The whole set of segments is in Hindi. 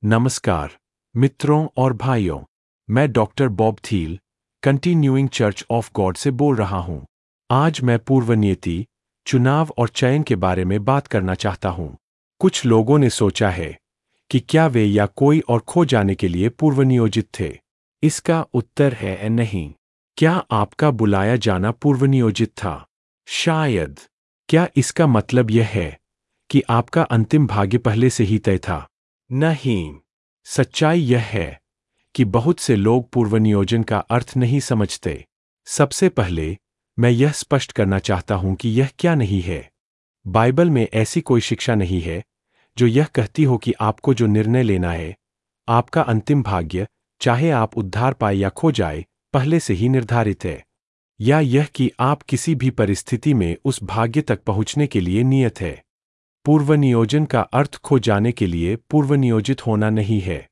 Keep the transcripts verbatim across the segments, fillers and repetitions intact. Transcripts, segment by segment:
नमस्कार मित्रों और भाइयों, मैं doctor Bob Thiel, continuing church of God से बोल रहा हूं। आज मैं पूर्वनियति, चुनाव और चयन के बारे में बात करना चाहता हूं। कुछ लोगों ने सोचा है कि क्या वे या कोई और खो जाने के लिए पूर्वनियोजित थे। इसका उत्तर है नहीं। क्या आपका बुलाया जाना पूर्वनियोजित था? शायद। क्या इसका मतलब यह है कि आपका अंतिम भाग्य पहले से ही तय था? नहीं। सच्चाई यह है कि बहुत से लोग पूर्वनियोजन का अर्थ नहीं समझते। सबसे पहले मैं यह स्पष्ट करना चाहता हूं कि यह क्या नहीं है। बाइबल में ऐसी कोई शिक्षा नहीं है जो यह कहती हो कि आपको जो निर्णय लेना है, आपका अंतिम भाग्य, चाहे आप उद्धार पाए या खो जाए, पहले से ही निर्धारित है, या यह कि आप किसी भी परिस्थिति में उस भाग्य तक पहुंचने के लिए नियत है। पूर्वनियोजन का अर्थ खो जाने के लिए पूर्वनियोजित होना नहीं है।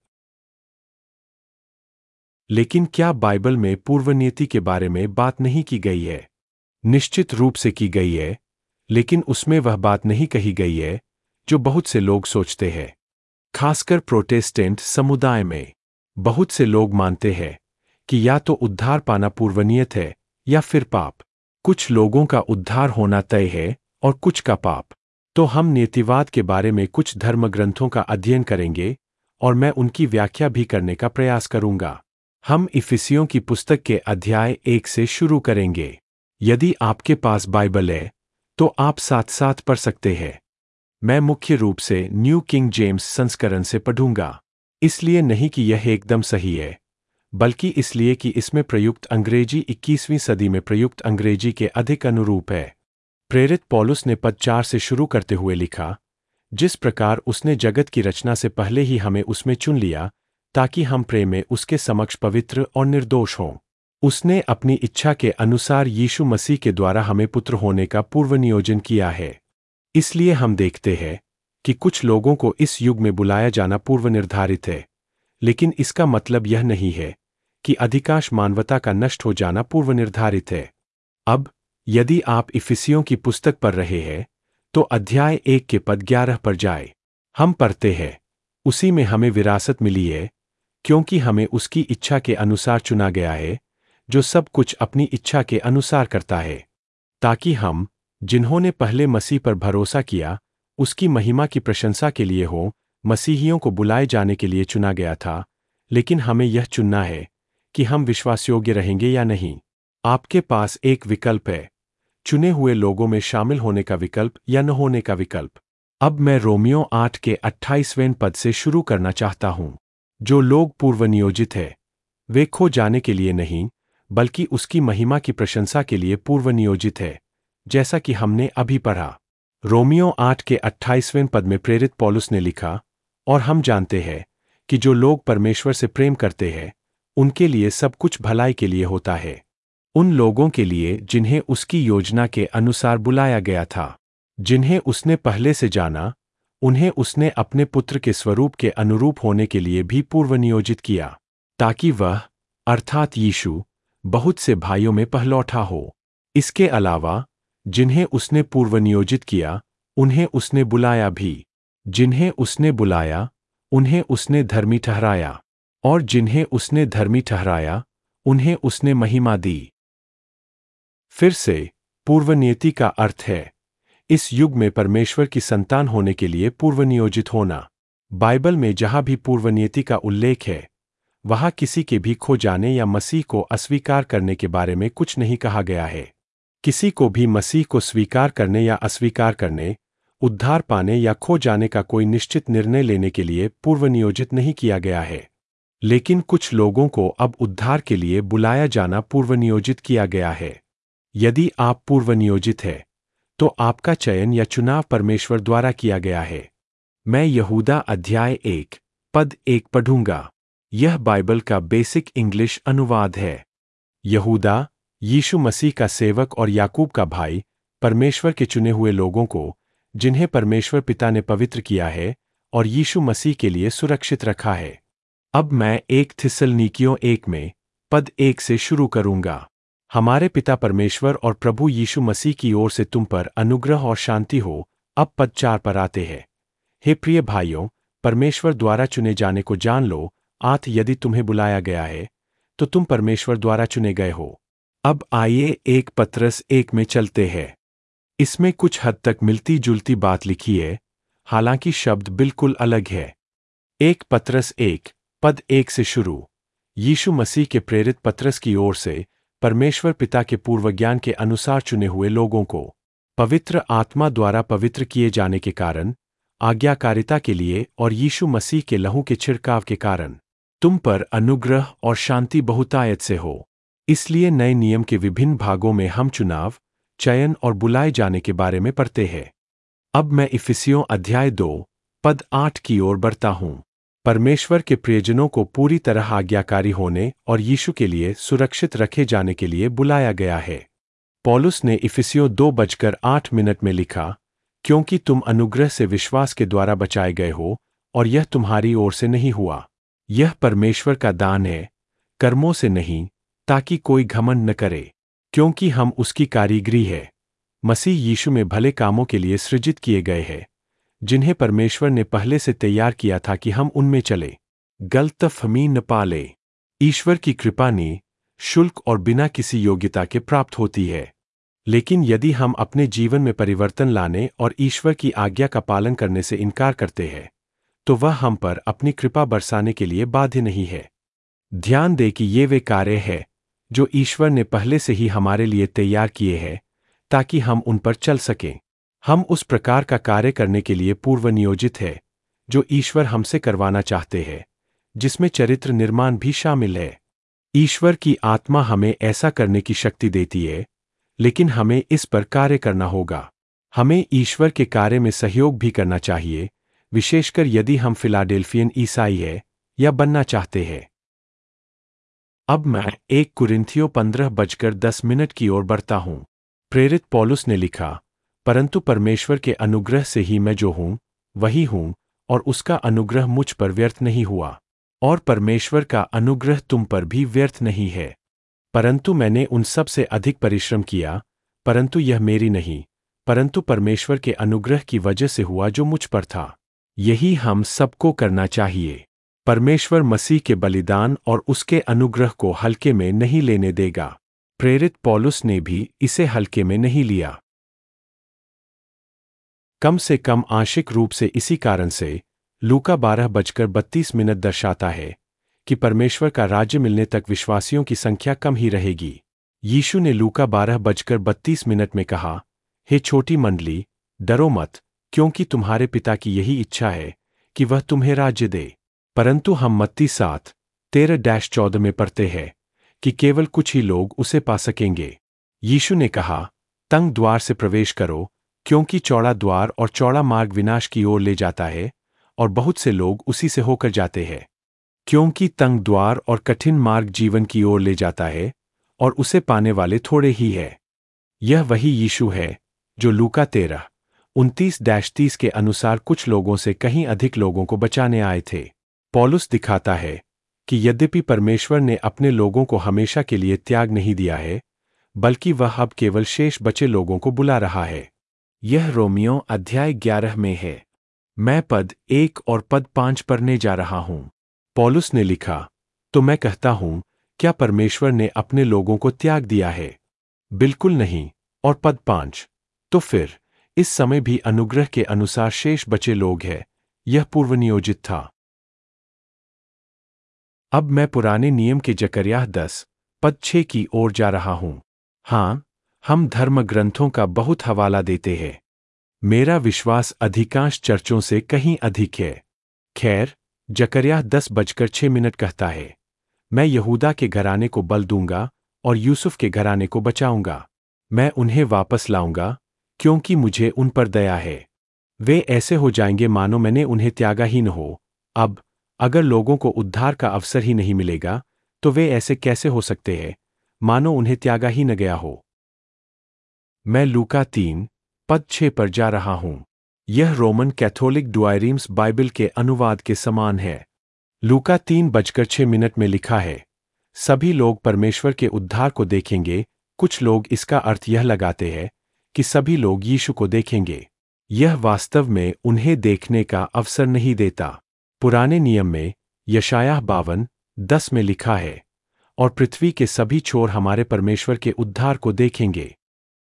लेकिन क्या बाइबल में पूर्वनियति के बारे में बात नहीं की गई है? निश्चित रूप से की गई है, लेकिन उसमें वह बात नहीं कही गई है जो बहुत से लोग सोचते हैं। खासकर प्रोटेस्टेंट समुदाय में बहुत से लोग मानते हैं कि या तो उद्धार पाना पूर्वनियत है या फिर पाप। कुछ लोगों का उद्धार होना तय है और कुछ का पाप। तो हम नियतिवाद के बारे में कुछ धर्मग्रंथों का अध्ययन करेंगे और मैं उनकी व्याख्या भी करने का प्रयास करूंगा। हम इफिसियों की पुस्तक के अध्याय एक से शुरू करेंगे। यदि आपके पास बाइबल है तो आप साथ साथ पढ़ सकते हैं। मैं मुख्य रूप से न्यू किंग जेम्स संस्करण से पढ़ूंगा, इसलिए नहीं कि यह एकदम सही है, बल्कि इसलिए कि इसमें प्रयुक्त अंग्रेजी इक्कीसवीं सदी में प्रयुक्त अंग्रेजी के अधिक अनुरूप है। प्रेरित पौलुस ने पद चार से शुरू करते हुए लिखा, जिस प्रकार उसने जगत की रचना से पहले ही हमें उसमें चुन लिया ताकि हम प्रेम में उसके समक्ष पवित्र और निर्दोष हों। उसने अपनी इच्छा के अनुसार यीशु मसीह के द्वारा हमें पुत्र होने का पूर्वनियोजन किया है। इसलिए हम देखते हैं कि कुछ लोगों को इस युग में बुलाया जाना पूर्व निर्धारित है, लेकिन इसका मतलब यह नहीं है कि अधिकांश मानवता का नष्ट हो जाना पूर्व निर्धारित है। अब यदि आप इफिसियों की पुस्तक पढ़ रहे हैं तो अध्याय एक के पद ग्यारह पर जाए। हम पढ़ते हैं, उसी में हमें विरासत मिली है, क्योंकि हमें उसकी इच्छा के अनुसार चुना गया है, जो सब कुछ अपनी इच्छा के अनुसार करता है, ताकि हम, जिन्होंने पहले मसीह पर भरोसा किया, उसकी महिमा की प्रशंसा के लिए हो। मसीहियों को बुलाए जाने के लिए चुना गया था, लेकिन हमें यह चुनना है कि हम विश्वासयोग्य रहेंगे या नहीं। आपके पास एक विकल्प है, चुने हुए लोगों में शामिल होने का विकल्प या न होने का विकल्प। अब मैं रोमियो आठ के अट्ठाईसवें पद से शुरू करना चाहता हूं। जो लोग पूर्वनियोजित हैं, वे खो जाने के लिए नहीं, बल्कि उसकी महिमा की प्रशंसा के लिए पूर्वनियोजित है, जैसा कि हमने अभी पढ़ा। रोमियो आठ के अट्ठाईसवें पद में प्रेरित पौलुस ने लिखा, और हम जानते हैं कि जो लोग परमेश्वर से प्रेम करते हैं, उनके लिए सब कुछ भलाई के लिए होता है। उन लोगों के लिए जिन्हें उसकी योजना के अनुसार बुलाया गया था। जिन्हें उसने पहले से जाना, उन्हें उसने अपने पुत्र के स्वरूप के अनुरूप होने के लिए भी पूर्वनियोजित किया, ताकि वह, अर्थात यीशु, बहुत से भाइयों में पहलौठा हो। इसके अलावा जिन्हें उसने पूर्वनियोजित किया, उन्हें उसने बुलाया भी। जिन्हें उसने बुलाया, उन्हें उसने धर्मी ठहराया, और जिन्हें उसने धर्मी ठहराया, उन्हें उसने महिमा दी। फिर से, पूर्वनियति का अर्थ है इस युग में परमेश्वर की संतान होने के लिए पूर्वनियोजित होना। बाइबल में जहां भी पूर्वनियति का उल्लेख है, वहां किसी के भी खो जाने या मसीह को अस्वीकार करने के बारे में कुछ नहीं कहा गया है। किसी को भी मसीह को स्वीकार करने या अस्वीकार करने, उद्धार पाने या खो जाने का कोई निश्चित निर्णय लेने के लिए पूर्वनियोजित नहीं किया गया है। लेकिन कुछ लोगों को अब उद्धार के लिए बुलाया जाना पूर्वनियोजित किया गया है। यदि आप पूर्वनियोजित हैं, तो आपका चयन या चुनाव परमेश्वर द्वारा किया गया है। मैं यहूदा अध्याय एक, पद एक पढ़ूंगा। यह बाइबल का बेसिक इंग्लिश अनुवाद है। यहूदा, यीशु मसीह का सेवक और याकूब का भाई, परमेश्वर के चुने हुए लोगों को, जिन्हें परमेश्वर पिता ने पवित्र किया है और यीशु मसीह के लिए सुरक्षित रखा है। अब मैं एक थिस्सलुनीकियों एक में, पद एक से शुरू करूंगा। हमारे पिता परमेश्वर और प्रभु यीशु मसीह की ओर से तुम पर अनुग्रह और शांति हो। अब पद चार पर आते हैं। हे प्रिय भाइयों, परमेश्वर द्वारा चुने जाने को जान लो। आठ यदि तुम्हें बुलाया गया है तो तुम परमेश्वर द्वारा चुने गए हो। अब आइए एक पत्रस एक में चलते हैं। इसमें कुछ हद तक मिलती जुलती बात लिखी है, हालांकि शब्द बिल्कुल अलग है। एक पत्रस एक पद एक से शुरू। यीशु मसीह के प्रेरित पत्रस की ओर से परमेश्वर पिता के पूर्वज्ञान के अनुसार चुने हुए लोगों को पवित्र आत्मा द्वारा पवित्र किए जाने के कारण, आज्ञाकारिता के लिए और यीशु मसीह के लहू के छिड़काव के कारण तुम पर अनुग्रह और शांति बहुतायत से हो। इसलिए नए नियम के विभिन्न भागों में हम चुनाव, चयन और बुलाए जाने के बारे में पढ़ते हैं। अब मैं इफिसियों अध्याय दो पद आठ की ओर बढ़ता हूं। परमेश्वर के प्रियजनों को पूरी तरह आज्ञाकारी होने और यीशु के लिए सुरक्षित रखे जाने के लिए बुलाया गया है। पौलुस ने इफिसियों दो बजकर आठ मिनट में लिखा, क्योंकि तुम अनुग्रह से विश्वास के द्वारा बचाए गए हो और यह तुम्हारी ओर से नहीं हुआ, यह परमेश्वर का दान है, कर्मों से नहीं, ताकि कोई घमंड न करे। क्योंकि हम उसकी कारीगरी है, मसीह यीशु में भले कामों के लिए सृजित किए गए हैं, जिन्हें परमेश्वर ने पहले से तैयार किया था कि हम उनमें चले। गलत फहमी न पाले। ईश्वर की कृपा नि शुल्क और बिना किसी योग्यता के प्राप्त होती है। लेकिन यदि हम अपने जीवन में परिवर्तन लाने और ईश्वर की आज्ञा का पालन करने से इनकार करते हैं, तो वह हम पर अपनी कृपा बरसाने के लिए बाध्य नहीं है। ध्यान दें कि ये वे कार्य हैं जो ईश्वर ने पहले से ही हमारे लिए तैयार किए हैं, ताकि हम उन पर चल सकें। हम उस प्रकार का कार्य करने के लिए पूर्व नियोजित है जो ईश्वर हमसे करवाना चाहते हैं, जिसमें चरित्र निर्माण भी शामिल है। ईश्वर की आत्मा हमें ऐसा करने की शक्ति देती है, लेकिन हमें इस पर कार्य करना होगा। हमें ईश्वर के कार्य में सहयोग भी करना चाहिए, विशेषकर यदि हम फिलाडेल्फियन ईसाई है या बनना चाहते हैं। अब मैं एक कुरिन्थियों पंद्रह बजकर दस मिनट की ओर बढ़ता हूं। प्रेरित पौलुस ने लिखा, परंतु परमेश्वर के अनुग्रह से ही मैं जो हूं वही हूं, और उसका अनुग्रह मुझ पर व्यर्थ नहीं हुआ, और परमेश्वर का अनुग्रह तुम पर भी व्यर्थ नहीं है। परंतु मैंने उन सब से अधिक परिश्रम किया, परंतु यह मेरी नहीं, परंतु परमेश्वर के अनुग्रह की वजह से हुआ जो मुझ पर था। यही हम सबको करना चाहिए। परमेश्वर मसीह के बलिदान और उसके अनुग्रह को हल्के में नहीं लेने देगा। प्रेरित पौलुस ने भी इसे हल्के में नहीं लिया। कम से कम आंशिक रूप से इसी कारण से लूका बारह बजकर बत्तीस मिनट दर्शाता है कि परमेश्वर का राज्य मिलने तक विश्वासियों की संख्या कम ही रहेगी। यीशु ने लूका बारह बजकर बत्तीस मिनट में कहा, हे छोटी मंडली, डरो मत, क्योंकि तुम्हारे पिता की यही इच्छा है कि वह तुम्हें राज्य दे। परंतु हम मत्ती सात तेरह डैश चौदह में पढ़ते हैं कि केवल कुछ ही लोग उसे पा सकेंगे। यीशु ने कहा, तंग द्वार से प्रवेश करो, क्योंकि चौड़ा द्वार और चौड़ा मार्ग विनाश की ओर ले जाता है, और बहुत से लोग उसी से होकर जाते हैं। क्योंकि तंग द्वार और कठिन मार्ग जीवन की ओर ले जाता है, और उसे पाने वाले थोड़े ही हैं। यह वही यीशु है जो लूका तेरह उनतीस डैश तीस के अनुसार कुछ लोगों से कहीं अधिक लोगों को बचाने आए थे। पौलुस दिखाता है कि यद्यपि परमेश्वर ने अपने लोगों को हमेशा के लिए त्याग नहीं दिया है, बल्कि वह अब केवल शेष बचे लोगों को बुला रहा है। यह रोमियो अध्याय ग्यारह में है। मैं पद एक और पद पांच पढ़ने जा रहा हूं। पौलुस ने लिखा, तो मैं कहता हूं, क्या परमेश्वर ने अपने लोगों को त्याग दिया है? बिल्कुल नहीं। और पद पांच, तो फिर इस समय भी अनुग्रह के अनुसार शेष बचे लोग हैं। यह पूर्वनियोजित था। अब मैं पुराने नियम के जकर्याह दस पद छह की ओर जा रहा हूं। हां, हम धर्म ग्रंथों का बहुत हवाला देते हैं। मेरा विश्वास अधिकांश चर्चों से कहीं अधिक है। खैर, जकर्याह दस बजकर छह मिनट कहता है, मैं यहूदा के घराने को बल दूंगा और यूसुफ के घराने को बचाऊंगा। मैं उन्हें वापस लाऊंगा, क्योंकि मुझे उन पर दया है। वे ऐसे हो जाएंगे मानो मैंने उन्हें त्यागा ही न हो। अब अगर लोगों को उद्धार का अवसर ही नहीं मिलेगा, तो वे ऐसे कैसे हो सकते हैं मानो उन्हें त्यागा ही न गया हो। मैं लूका तीन पद छह पर जा रहा हूं। यह रोमन कैथोलिक डुआइरीम्स बाइबल के अनुवाद के समान है। लूका तीन बजकर छह मिनट में लिखा है, सभी लोग परमेश्वर के उद्धार को देखेंगे। कुछ लोग इसका अर्थ यह लगाते हैं कि सभी लोग यीशु को देखेंगे। यह वास्तव में उन्हें देखने का अवसर नहीं देता। पुराने नियम में यशायाह बावन दस में लिखा है, और पृथ्वी के सभी छोर हमारे परमेश्वर के उद्धार को देखेंगे।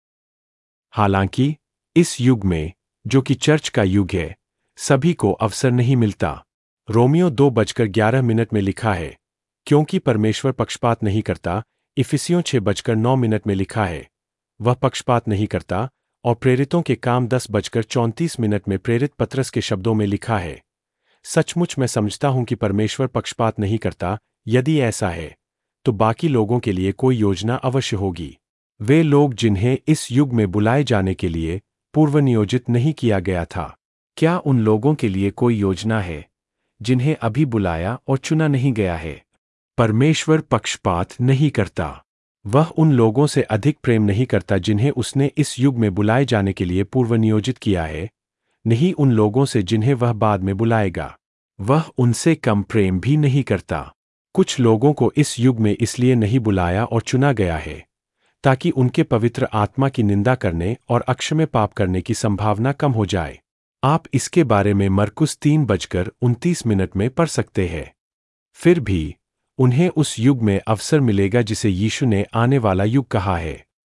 हालांकि इस युग में, जो कि चर्च का युग है, सभी को अवसर नहीं मिलता। रोमियो दो बजकर ग्यारह मिनट में लिखा है, क्योंकि परमेश्वर पक्षपात नहीं करता। इफिसियों छह बजकर नौ मिनट में लिखा है, वह पक्षपात नहीं करता। और प्रेरितों के काम दस बजकर चौंतीस मिनट में प्रेरित पतरस के शब्दों में लिखा है, सचमुच मैं समझता हूं कि परमेश्वर पक्षपात नहीं करता। यदि ऐसा है, तो बाकी लोगों के लिए कोई योजना अवश्य होगी। वे लोग जिन्हें इस युग में बुलाए जाने के लिए पूर्व नियोजित नहीं किया गया था। क्या उन लोगों के लिए कोई योजना है जिन्हें अभी बुलाया और चुना नहीं गया है? परमेश्वर पक्षपात नहीं करता। वह उन लोगों से अधिक प्रेम नहीं करता जिन्हें उसने इस युग में बुलाए जाने के लिए पूर्व नियोजित किया है, नहीं उन लोगों से जिन्हें वह बाद में बुलाएगा। वह उनसे कम प्रेम भी नहीं करता। कुछ लोगों को इस युग में इसलिए नहीं बुलाया और चुना गया है ताकि उनके पवित्र आत्मा की निंदा करने और अक्षम्य पाप करने की संभावना कम हो जाए। आप इसके बारे में मरकुस तीन बजकर उनतीस मिनट में पढ़ सकते हैं। फिर भी उन्हें उस युग में अवसर मिलेगा जिसे यीशु ने आने वाला युग कहा है।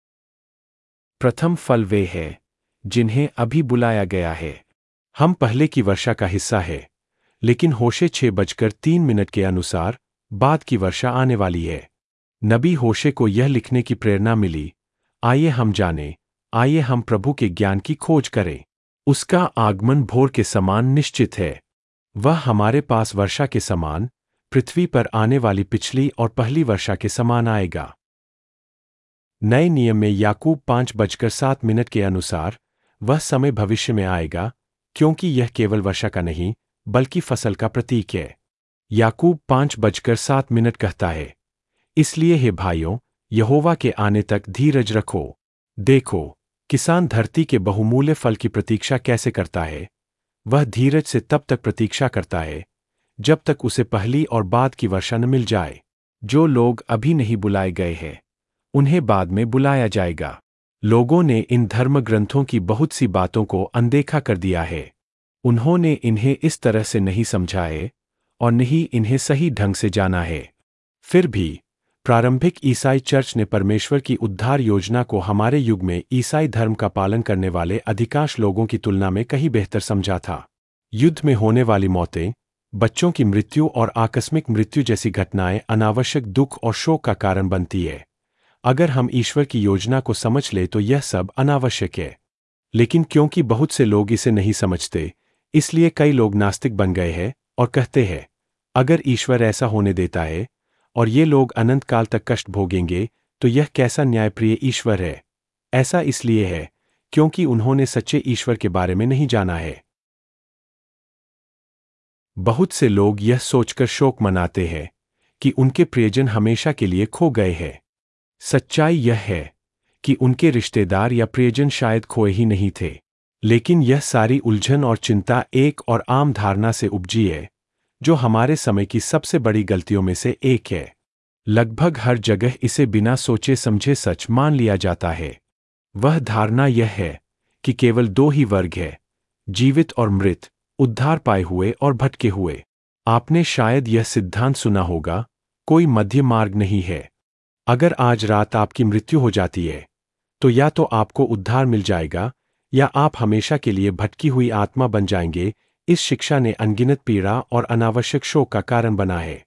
प्रथम फल वे हैं जिन्हें अभी बुलाया गया है। हम पहले की वर्षा का हिस्सा है, लेकिन होशे छह बजकर तीन मिनट के अनुसार बाद की वर्षा आने वाली है। नबी होशे को यह लिखने की प्रेरणा मिली, आइए हम जानें, आइए हम प्रभु के ज्ञान की खोज करें। उसका आगमन भोर के समान निश्चित है। वह हमारे पास वर्षा के समान, पृथ्वी पर आने वाली पिछली और पहली वर्षा के समान आएगा। नए नियम में याकूब पांच बजकर सात मिनट के अनुसार वह समय भविष्य में आएगा, क्योंकि यह केवल वर्षा का नहीं बल्कि फसल का प्रतीक है। याकूब पांच बजकर सात मिनट कहता है, इसलिए हे भाइयों, यहोवा के आने तक धीरज रखो। देखो, किसान धरती के बहुमूल्य फल की प्रतीक्षा कैसे करता है। वह धीरज से तब तक प्रतीक्षा करता है जब तक उसे पहली और बाद की वर्षा न मिल जाए। जो लोग अभी नहीं बुलाए गए हैं, उन्हें बाद में बुलाया जाएगा। लोगों ने इन धर्म ग्रंथों की बहुत सी बातों को अनदेखा कर दिया है। उन्होंने इन्हें इस तरह से नहीं समझा है और नहीं इन्हें सही ढंग से जाना है। फिर भी प्रारंभिक ईसाई चर्च ने परमेश्वर की उद्धार योजना को हमारे युग में ईसाई धर्म का पालन करने वाले अधिकांश लोगों की तुलना में कहीं बेहतर समझा था। युद्ध में होने वाली मौतें, बच्चों की मृत्यु और आकस्मिक मृत्यु जैसी घटनाएं अनावश्यक दुख और शोक का कारण बनती है। अगर हम ईश्वर की योजना को समझ ले तो यह सब अनावश्यक है। लेकिन क्योंकि बहुत से लोग इसे नहीं समझते, इसलिए कई लोग नास्तिक बन गए हैं और कहते हैं, अगर ईश्वर ऐसा होने देता है और ये लोग अनंत काल तक कष्ट भोगेंगे, तो यह कैसा न्यायप्रिय ईश्वर है। ऐसा इसलिए है क्योंकि उन्होंने सच्चे ईश्वर के बारे में नहीं जाना है। बहुत से लोग यह सोचकर शोक मनाते हैं कि उनके प्रियजन हमेशा के लिए खो गए हैं। सच्चाई यह है कि उनके रिश्तेदार या प्रियजन शायद खोए ही नहीं थे। लेकिन यह सारी उलझन और चिंता एक और आम धारणा से उपजी है, जो हमारे समय की सबसे बड़ी गलतियों में से एक है। लगभग हर जगह इसे बिना सोचे समझे सच मान लिया जाता है। वह धारणा यह है कि केवल दो ही वर्ग हैं, जीवित और मृत, उद्धार पाए हुए और भटके हुए। आपने शायद यह सिद्धांत सुना होगा, कोई मध्य मार्ग नहीं है। अगर आज रात आपकी मृत्यु हो जाती है, तो या तो आपको उद्धार मिल जाएगा या आप हमेशा के लिए भटकी हुई आत्मा बन जाएंगे। इस शिक्षा ने अनगिनत पीड़ा और अनावश्यक शोक का कारण बना है।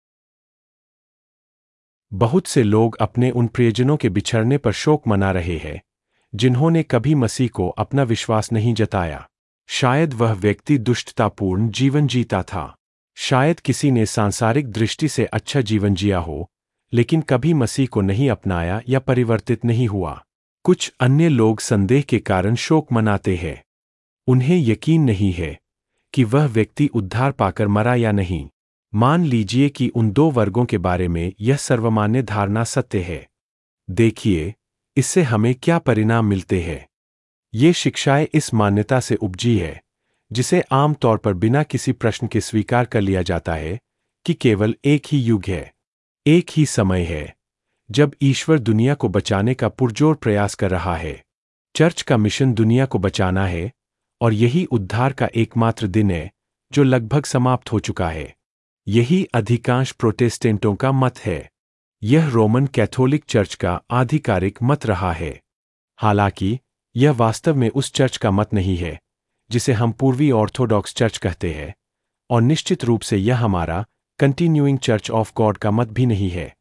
बहुत से लोग अपने उन प्रियजनों के बिछड़ने पर शोक मना रहे हैं जिन्होंने कभी मसीह को अपना विश्वास नहीं जताया। शायद वह व्यक्ति दुष्टतापूर्ण जीवन जीता था। शायद किसी ने सांसारिक दृष्टि से अच्छा जीवन जिया हो, लेकिन कभी मसीह को नहीं अपनाया या परिवर्तित नहीं हुआ। कुछ अन्य लोग संदेह के कारण शोक मनाते हैं। उन्हें यकीन नहीं है कि वह व्यक्ति उद्धार पाकर मरा या नहीं। मान लीजिए कि उन दो वर्गों के बारे में यह सर्वमान्य धारणा सत्य है। देखिए, इससे हमें क्या परिणाम मिलते हैं। ये शिक्षाएं इस मान्यता से उपजी है, जिसे आम तौर पर बिना किसी प्रश्न के स्वीकार कर लिया जाता है, कि केवल एक ही युग है, एक ही समय है जब ईश्वर दुनिया को बचाने का पुरजोर प्रयास कर रहा है। चर्च का मिशन दुनिया को बचाना है, और यही उद्धार का एकमात्र दिन है जो लगभग समाप्त हो चुका है। यही अधिकांश प्रोटेस्टेंटों का मत है। यह रोमन कैथोलिक चर्च का आधिकारिक मत रहा है। हालांकि यह वास्तव में उस चर्च का मत नहीं है जिसे हम पूर्वी ऑर्थोडॉक्स चर्च कहते हैं, और निश्चित रूप से यह हमारा कंटिन्यूइंग चर्च ऑफ गॉड का मत भी नहीं है।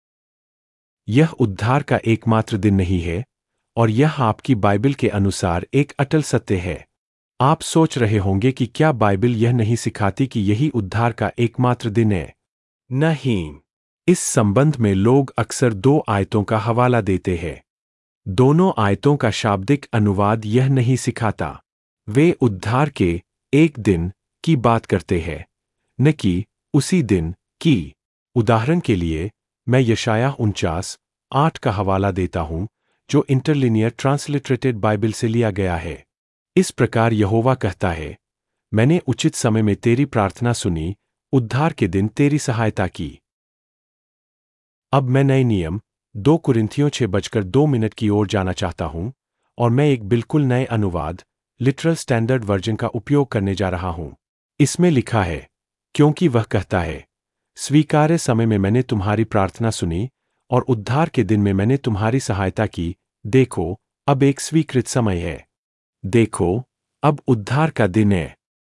यह उद्धार का एकमात्र दिन नहीं है, और यह आपकी बाइबल के अनुसार एक अटल सत्य है। आप सोच रहे होंगे कि क्या बाइबल यह नहीं सिखाती कि यही उद्धार का एकमात्र दिन है? नहीं। इस संबंध में लोग अक्सर दो आयतों का हवाला देते हैं। दोनों आयतों का शाब्दिक अनुवाद यह नहीं सिखाता। वे उद्धार के एक दिन की बात करते हैं, न कि उसी दिन की। उदाहरण के लिए, मैं यशायाह उनचास आठ का हवाला देता हूं, जो इंटरलिनियर ट्रांसलिटरेटेड बाइबल से लिया गया है। इस प्रकार यहोवा कहता है, मैंने उचित समय में तेरी प्रार्थना सुनी, उद्धार के दिन तेरी सहायता की। अब मैं नए नियम दो कुरिन्थियों छह बजकर दो मिनट की ओर जाना चाहता हूं, और मैं एक बिल्कुल नए अनुवाद लिटरल स्टैंडर्ड वर्जन का उपयोग करने जा रहा हूं। इसमें लिखा है, क्योंकि वह कहता है, स्वीकार्य समय में मैंने तुम्हारी प्रार्थना सुनी, और उद्धार के दिन में मैंने तुम्हारी सहायता की। देखो, अब एक स्वीकृत समय है। देखो, अब उद्धार का दिन है।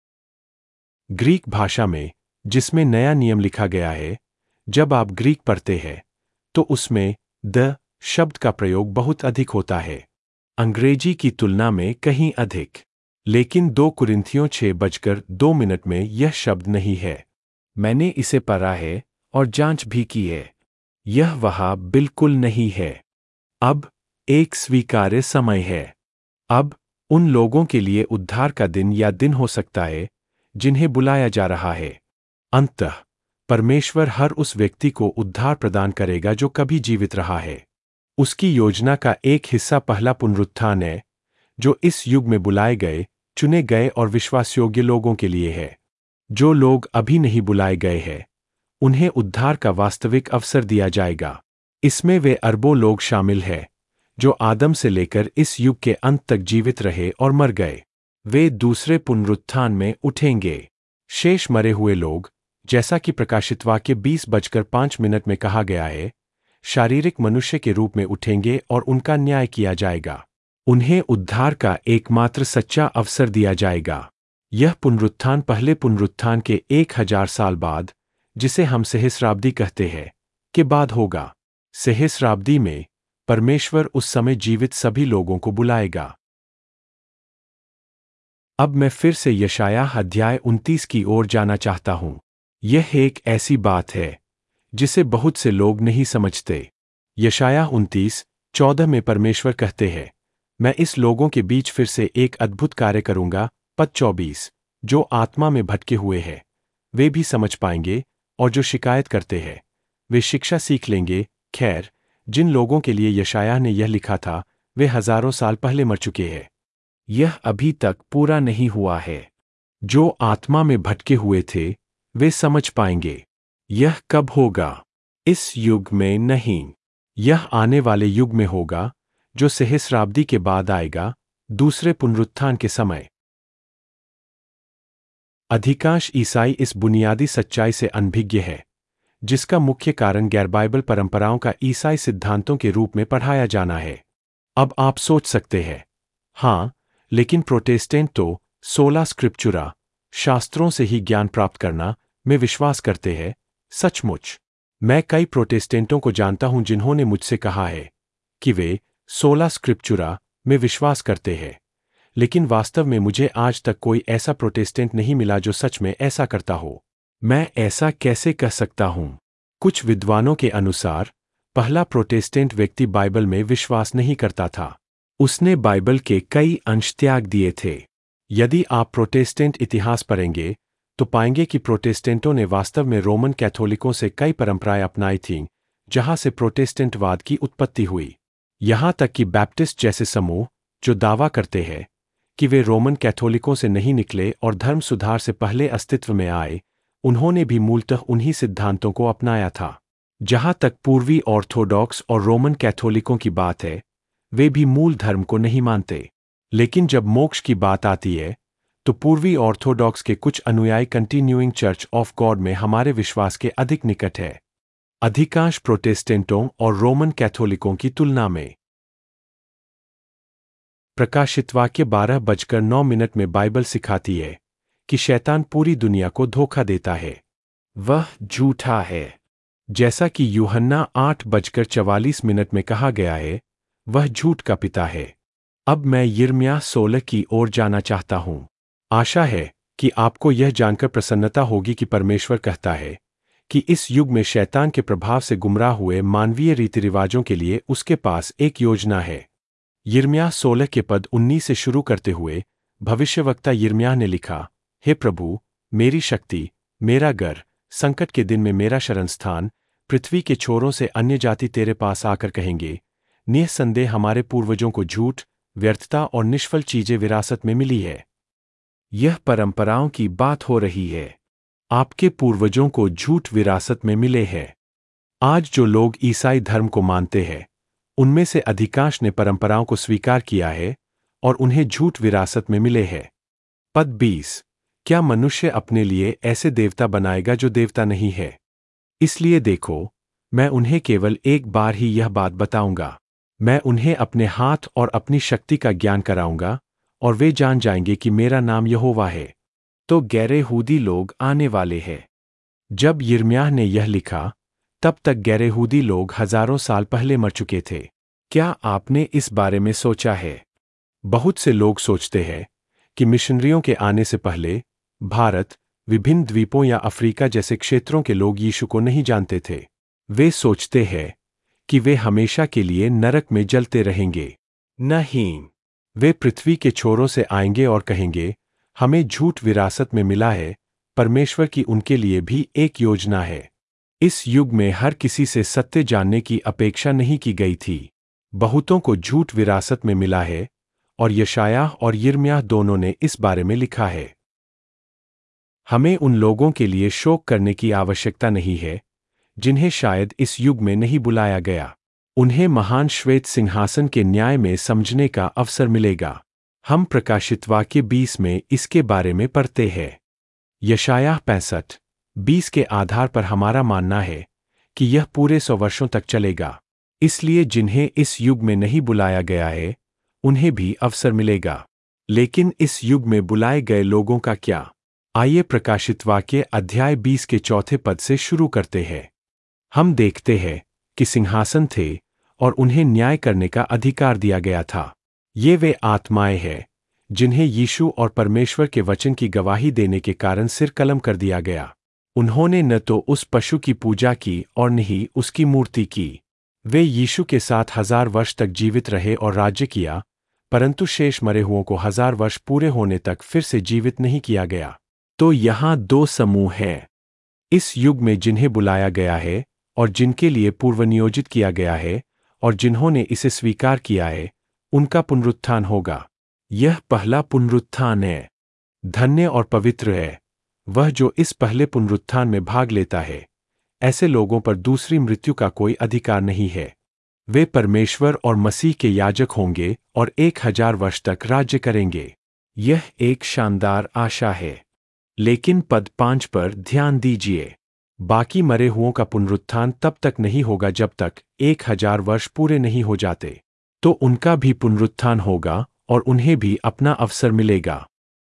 ग्रीक भाषा में, जिसमें नया नियम लिखा गया है, जब आप ग्रीक पढ़ते हैं तो उसमें द शब्द का प्रयोग बहुत अधिक होता है, अंग्रेजी की तुलना में कहीं अधिक। लेकिन दो कुरिन्थियों छह बजकर दो मिनट में यह शब्द नहीं है। मैंने इसे पढ़ा है और जांच भी की है। यह वहां बिल्कुल नहीं है। अब एक स्वीकार्य समय है। अब उन लोगों के लिए उद्धार का दिन या दिन हो सकता है जिन्हें बुलाया जा रहा है। अंततः परमेश्वर हर उस व्यक्ति को उद्धार प्रदान करेगा जो कभी जीवित रहा है। उसकी योजना का एक हिस्सा पहला पुनरुत्थान है, जो इस युग में बुलाए गए, चुने गए और विश्वासयोग्य लोगों के लिए है। जो लोग अभी नहीं बुलाए गए हैं, उन्हें उद्धार का वास्तविक अवसर दिया जाएगा। इसमें वे अरबों लोग शामिल हैं जो आदम से लेकर इस युग के अंत तक जीवित रहे और मर गए। वे दूसरे पुनरुत्थान में उठेंगे। शेष मरे हुए लोग, जैसा कि प्रकाशित वाक्य बीस बजकर पांच मिनट में कहा गया है, शारीरिक मनुष्य के रूप में उठेंगे और उनका न्याय किया जाएगा। उन्हें उद्धार का एकमात्र सच्चा अवसर दिया जाएगा। यह पुनरुत्थान पहले पुनरुत्थान के एक हजार साल बाद, जिसे हम सहस्राब्दी कहते हैं, के बाद होगा। सहस्राब्दी में परमेश्वर उस समय जीवित सभी लोगों को बुलाएगा। अब मैं फिर से यशायाह अध्याय उनतीस की ओर जाना चाहता हूं। यह एक ऐसी बात है जिसे बहुत से लोग नहीं समझते। यशायाह उनतीस चौदह में परमेश्वर कहते हैं, मैं इस लोगों के बीच फिर से एक अद्भुत कार्य करूंगा। पद चौबीस, जो आत्मा में भटके हुए हैं वे भी समझ पाएंगे, और जो शिकायत करते हैं वे शिक्षा सीख लेंगे। खैर, जिन लोगों के लिए यशायाह ने यह लिखा था वे हजारों साल पहले मर चुके हैं। यह अभी तक पूरा नहीं हुआ है। जो आत्मा में भटके हुए थे वे समझ पाएंगे। यह कब होगा? इस युग में नहीं। यह आने वाले युग में होगा, जो सहस्राब्दी के बाद आएगा, दूसरे पुनरुत्थान के समय। अधिकांश ईसाई इस बुनियादी सच्चाई से अनभिज्ञ है, जिसका मुख्य कारण गैर बाइबल परंपराओं का ईसाई सिद्धांतों के रूप में पढ़ाया जाना है। अब आप सोच सकते हैं, हां, लेकिन प्रोटेस्टेंट तो सोला स्क्रिप्चुरा, शास्त्रों से ही ज्ञान प्राप्त करना, में विश्वास करते हैं। सचमुच, मैं कई प्रोटेस्टेंटों को जानता हूं जिन्होंने मुझसे कहा है कि वे सोला स्क्रिप्चुरा में विश्वास करते हैं, लेकिन वास्तव में मुझे आज तक कोई ऐसा प्रोटेस्टेंट नहीं मिला जो सच में ऐसा करता हो। मैं ऐसा कैसे कह सकता हूं? कुछ विद्वानों के अनुसार पहला प्रोटेस्टेंट व्यक्ति बाइबल में विश्वास नहीं करता था। उसने बाइबल के कई अंश त्याग दिए थे। यदि आप प्रोटेस्टेंट इतिहास पढ़ेंगे तो पाएंगे कि प्रोटेस्टेंटों ने वास्तव में रोमन कैथोलिकों से कई परंपराएं अपनाई थीं, जहां से प्रोटेस्टेंटवाद की उत्पत्ति हुई। यहां तक कि बैप्टिस्ट जैसे समूह, जो दावा करते हैं कि वे रोमन कैथोलिकों से नहीं निकले और धर्म सुधार से पहले अस्तित्व में आए, उन्होंने भी मूलतः उन्हीं सिद्धांतों को अपनाया था। जहां तक पूर्वी ऑर्थोडॉक्स और रोमन कैथोलिकों की बात है, वे भी मूल धर्म को नहीं मानते। लेकिन जब मोक्ष की बात आती है तो पूर्वी ऑर्थोडॉक्स के कुछ अनुयायी कंटिन्यूइंग चर्च ऑफ गॉड में हमारे विश्वास के अधिक निकट है, अधिकांश प्रोटेस्टेंटों और रोमन कैथोलिकों की तुलना में। प्रकाशित वाक्य बारह बजकर नौ मिनट में बाइबल सिखाती है कि शैतान पूरी दुनिया को धोखा देता है, वह झूठा है। जैसा कि यूहन्ना आठ बजकर चवालीस मिनट में कहा गया है, वह झूठ का पिता है। अब मैं यिर्मयाह सोलह की ओर जाना चाहता हूं। आशा है कि आपको यह जानकर प्रसन्नता होगी कि परमेश्वर कहता है कि इस युग में शैतान के प्रभाव से गुमराह हुए मानवीय रीति रिवाजों के लिए उसके पास एक योजना है। यिर्मयाह सोलह के पद उन्नीस से शुरू करते हुए भविष्यवक्ता यिर्मयाह ने लिखा, हे प्रभु, मेरी शक्ति, मेरा गर, संकट के दिन में मेरा शरणस्थान, पृथ्वी के छोरों से अन्य जाति तेरे पास आकर कहेंगे, निःसंदेह हमारे पूर्वजों को झूठ, व्यर्थता और निष्फल चीजें विरासत में मिली है। यह परंपराओं की बात हो रही है। आपके पूर्वजों को झूठ विरासत में मिले हैं। आज जो लोग ईसाई धर्म को मानते हैं, उनमें से अधिकांश ने परंपराओं को स्वीकार किया है और उन्हें झूठ विरासत में मिले हैं। पद बीस, क्या मनुष्य अपने लिए ऐसे देवता बनाएगा जो देवता नहीं है? इसलिए देखो, मैं उन्हें केवल एक बार ही यह बात बताऊंगा। मैं उन्हें अपने हाथ और अपनी शक्ति का ज्ञान कराऊंगा और वे जान जाएंगे कि मेरा नाम यहोवा है। तो गैर-यहूदी लोग आने वाले हैं। जब यिर्मयाह ने यह लिखा, तब तक गैर-यहूदी लोग हजारों साल पहले मर चुके थे। क्या आपने इस बारे में सोचा है? बहुत से लोग सोचते हैं कि मिशनरियों के आने से पहले भारत, विभिन्न द्वीपों या अफ्रीका जैसे क्षेत्रों के लोग यीशु को नहीं जानते थे। वे सोचते हैं कि वे हमेशा के लिए नरक में जलते रहेंगे। नहीं, वे पृथ्वी के छोरों से आएंगे और कहेंगे, हमें झूठ विरासत में मिला है। परमेश्वर की उनके लिए भी एक योजना है। इस युग में हर किसी से सत्य जानने की अपेक्षा नहीं की गई थी। बहुतों को झूठ विरासत में मिला है और यशायाह और यिर्मयाह दोनों ने इस बारे में लिखा है। हमें उन लोगों के लिए शोक करने की आवश्यकता नहीं है जिन्हें शायद इस युग में नहीं बुलाया गया। उन्हें महान श्वेत सिंहासन के न्याय में समझने का अवसर मिलेगा। हम प्रकाशित वाक्य बीस में इसके बारे में पढ़ते हैं। यशायाह पैंसठ बीस के आधार पर हमारा मानना है कि यह पूरे सौ वर्षों तक चलेगा। इसलिए जिन्हें इस युग में नहीं बुलाया गया है, उन्हें भी अवसर मिलेगा। लेकिन इस युग में बुलाए गए लोगों का क्या? आइए प्रकाशित वाक्य अध्याय बीस के चौथे पद से शुरू करते हैं। हम देखते हैं कि सिंहासन थे और उन्हें न्याय करने का अधिकार दिया गया था। ये वे आत्माएं हैं जिन्हें यीशु और परमेश्वर के वचन की गवाही देने के कारण सिर कलम कर दिया गया। उन्होंने न तो उस पशु की पूजा की और न ही उसकी मूर्ति की। वे यीशु के साथ हजार वर्ष तक जीवित रहे और राज्य किया, परंतु शेष मरे हुओं को हजार वर्ष पूरे होने तक फिर से जीवित नहीं किया गया। तो यहाँ दो समूह हैं। इस युग में जिन्हें बुलाया गया है और जिनके लिए पूर्वनियोजित किया गया है और जिन्होंने इसे स्वीकार किया है, उनका पुनरुत्थान होगा। यह पहला पुनरुत्थान है। धन्य और पवित्र है वह जो इस पहले पुनरुत्थान में भाग लेता है। ऐसे लोगों पर दूसरी मृत्यु का कोई अधिकार नहीं है। वे परमेश्वर और मसीह के याजक होंगे और एक हजार वर्ष तक राज्य करेंगे। यह एक शानदार आशा है। लेकिन पद पांच पर ध्यान दीजिए। बाकी मरे हुओं का पुनरुत्थान तब तक नहीं होगा जब तक एक हजार वर्ष पूरे नहीं हो जाते। तो उनका भी पुनरुत्थान होगा और उन्हें भी अपना अवसर मिलेगा।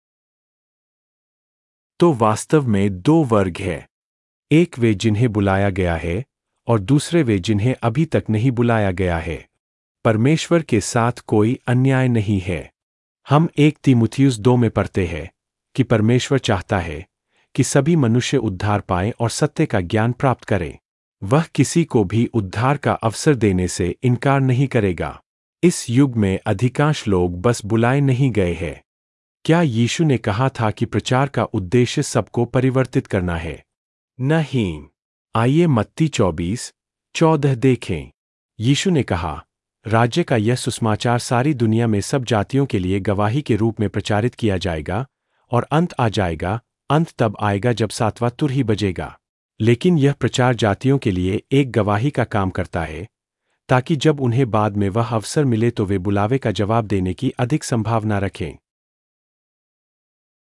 तो वास्तव में दो वर्ग हैं। एक वे जिन्हें बुलाया गया है और दूसरे वे जिन्हें अभी तक नहीं बुलाया गया है। परमेश्वर के साथ कोई अन्याय नहीं है। हम एक तीमुथियुस दो में पढ़ते हैं कि परमेश्वर चाहता है कि सभी मनुष्य उद्धार पाएं और सत्य का ज्ञान प्राप्त करें। वह किसी को भी उद्धार का अवसर देने से इनकार नहीं करेगा। इस युग में अधिकांश लोग बस बुलाए नहीं गए हैं। क्या यीशु ने कहा था कि प्रचार का उद्देश्य सबको परिवर्तित करना है? नहीं। आइए मत्ती चौबीस चौदह देखें। यीशु ने कहा, राज्य का यह सुसमाचार सारी दुनिया में सब जातियों के लिए गवाही के रूप में प्रचारित किया जाएगा और अंत आ जाएगा। अंत तब आएगा जब सातवां तुर ही बजेगा। लेकिन यह प्रचार जातियों के लिए एक गवाही का काम करता है, ताकि जब उन्हें बाद में वह अवसर मिले तो वे बुलावे का जवाब देने की अधिक संभावना रखें।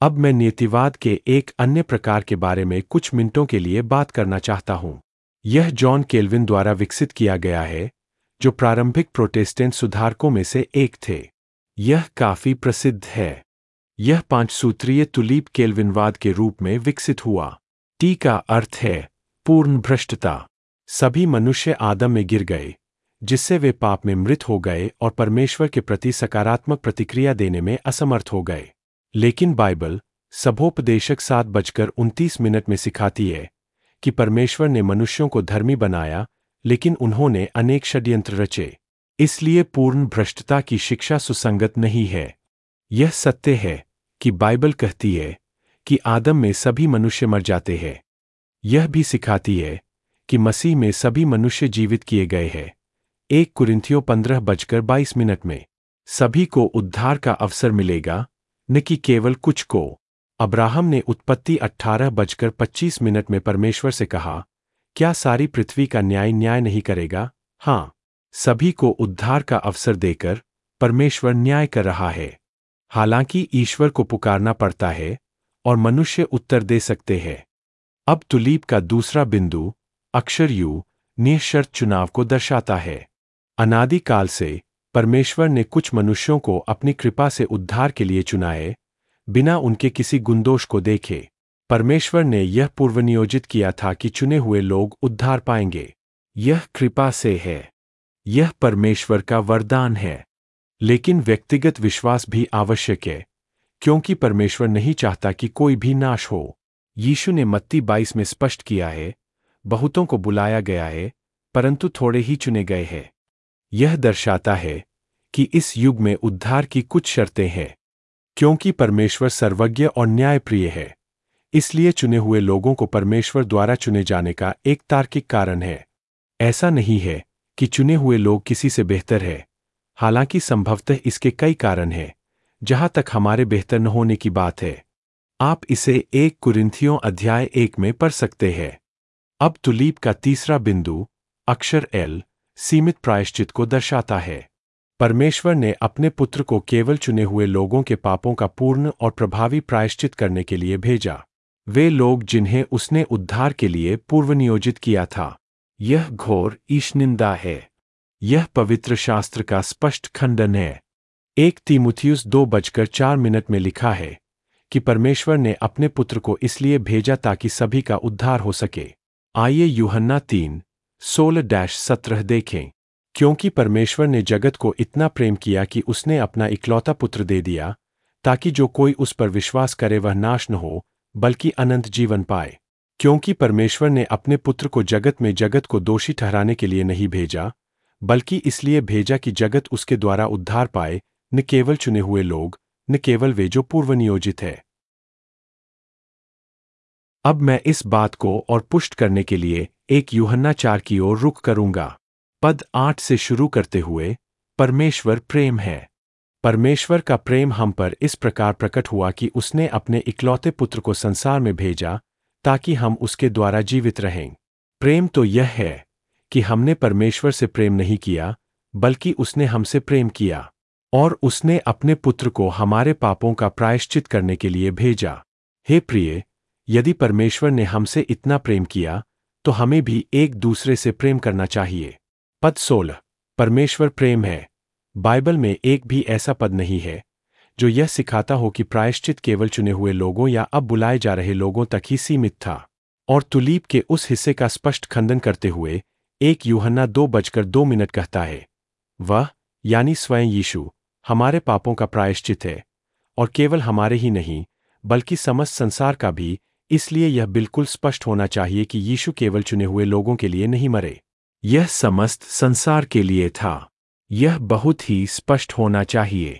अब मैं नीतिवाद के एक अन्य प्रकार के बारे में कुछ मिनटों के लिए बात करना चाहता हूं। यह जॉन केल्विन द्वारा विकसित किया गया है, जो प्रारंभिक प्रोटेस्टेंट सुधारकों में से एक थे। यह काफी प्रसिद्ध है। यह पांच सूत्रीय तुलीप केल्विनवाद के रूप में विकसित हुआ। टी का अर्थ है पूर्ण भ्रष्टता। सभी मनुष्य आदम में गिर गए, जिससे वे पाप में मृत हो गए और परमेश्वर के प्रति सकारात्मक प्रतिक्रिया देने में असमर्थ हो गए। लेकिन बाइबल सभोपदेशक सात बजकर उनतीस मिनट में सिखाती है कि परमेश्वर ने मनुष्यों को धर्मी बनाया, लेकिन उन्होंने अनेक षड्यंत्र रचे। इसलिए पूर्ण भ्रष्टता की शिक्षा सुसंगत नहीं है। यह सत्य है कि बाइबल कहती है कि आदम में सभी मनुष्य मर जाते हैं। यह भी सिखाती है कि मसीह में सभी मनुष्य जीवित किए गए हैं। एक कुरिन्थियों पंद्रह बजकर बाईस मिनट में सभी को उद्धार का अवसर मिलेगा, न कि केवल कुछ को। अब्राहम ने उत्पत्ति अठारह बजकर पच्चीस मिनट में परमेश्वर से कहा, क्या सारी पृथ्वी का न्याय न्याय नहीं करेगा? हाँ, सभी को उद्धार का अवसर देकर परमेश्वर न्याय कर रहा है। हालांकि ईश्वर को पुकारना पड़ता है और मनुष्य उत्तर दे सकते हैं। अब तुलीप का दूसरा बिंदु अक्षर यू निःशर्त चुनाव को दर्शाता है। अनादिकाल से परमेश्वर ने कुछ मनुष्यों को अपनी कृपा से उद्धार के लिए चुनाए, बिना उनके किसी गुणदोष को देखे। परमेश्वर ने यह पूर्वनियोजित किया था कि चुने हुए लोग उद्धार पाएंगे। यह कृपा से है। यह परमेश्वर का वरदान है। लेकिन व्यक्तिगत विश्वास भी आवश्यक है, क्योंकि परमेश्वर नहीं चाहता कि कोई भी नाश हो। यीशु ने मत्ती बाईस में स्पष्ट किया है, बहुतों को बुलाया गया है, परंतु थोड़े ही चुने गए हैं। यह दर्शाता है कि इस युग में उद्धार की कुछ शर्तें हैं। क्योंकि परमेश्वर सर्वज्ञ और न्यायप्रिय है, इसलिए चुने हुए लोगों को परमेश्वर द्वारा चुने जाने का एक तार्किक कारण है। ऐसा नहीं है कि चुने हुए लोग किसी से बेहतर है, हालांकि संभवतः इसके कई कारण हैं, जहां तक हमारे बेहतर न होने की बात है। आप इसे एक कुरिन्थियों अध्याय एक में पढ़ सकते हैं। अब तुलीप का तीसरा बिंदु अक्षर एल सीमित प्रायश्चित को दर्शाता है। परमेश्वर ने अपने पुत्र को केवल चुने हुए लोगों के पापों का पूर्ण और प्रभावी प्रायश्चित करने के लिए भेजा। वे लोग जिन्हें उसने उद्धार के लिए पूर्वनियोजित किया था। यह घोर ईशनिंदा है। यह पवित्र शास्त्र का स्पष्ट खंडन है। एक तीमुथियुस दो बजकर चार मिनट में लिखा है कि परमेश्वर ने अपने पुत्र को इसलिए भेजा ताकि सभी का उद्धार हो सके। आइए यूहन्ना तीन सोलह डैश सत्रह देखें। क्योंकि परमेश्वर ने जगत को इतना प्रेम किया कि उसने अपना इकलौता पुत्र दे दिया, ताकि जो कोई उस पर विश्वास करे वह नाश न हो, बल्कि अनंत जीवन पाए। क्योंकि परमेश्वर ने अपने पुत्र को जगत में जगत को दोषी ठहराने के लिए नहीं भेजा, बल्कि इसलिए भेजा कि जगत उसके द्वारा उद्धार पाए, न केवल चुने हुए लोग, न केवल वे जो पूर्वनियोजित है। अब मैं इस बात को और पुष्ट करने के लिए एक यूहन्ना चार की ओर रुख करूंगा। पद आठ से शुरू करते हुए, परमेश्वर प्रेम है। परमेश्वर का प्रेम हम पर इस प्रकार प्रकट हुआ कि उसने अपने इकलौते पुत्र को संसार में भेजा, ताकि हम उसके द्वारा जीवित रहें। प्रेम तो यह है कि हमने परमेश्वर से प्रेम नहीं किया, बल्कि उसने हमसे प्रेम किया, और उसने अपने पुत्र को हमारे पापों का प्रायश्चित करने के लिए भेजा। हे प्रिय, यदि परमेश्वर ने हमसे इतना प्रेम किया, तो हमें भी एक दूसरे से प्रेम करना चाहिए। पद सोलह, परमेश्वर प्रेम है। बाइबल में एक भी ऐसा पद नहीं है जो यह सिखाता हो कि प्रायश्चित केवल चुने हुए लोगों या अब बुलाए जा रहे लोगों तक ही सीमित था। और तुलीप के उस हिस्से का स्पष्ट खंडन करते हुए एक यूहन्ना दो बजकर दो मिनट कहता है, वह यानी स्वयं यीशु हमारे पापों का प्रायश्चित है, और केवल हमारे ही नहीं बल्कि समस्त संसार का भी। इसलिए यह बिल्कुल स्पष्ट होना चाहिए कि यीशु केवल चुने हुए लोगों के लिए नहीं मरे, यह समस्त संसार के लिए था। यह बहुत ही स्पष्ट होना चाहिए।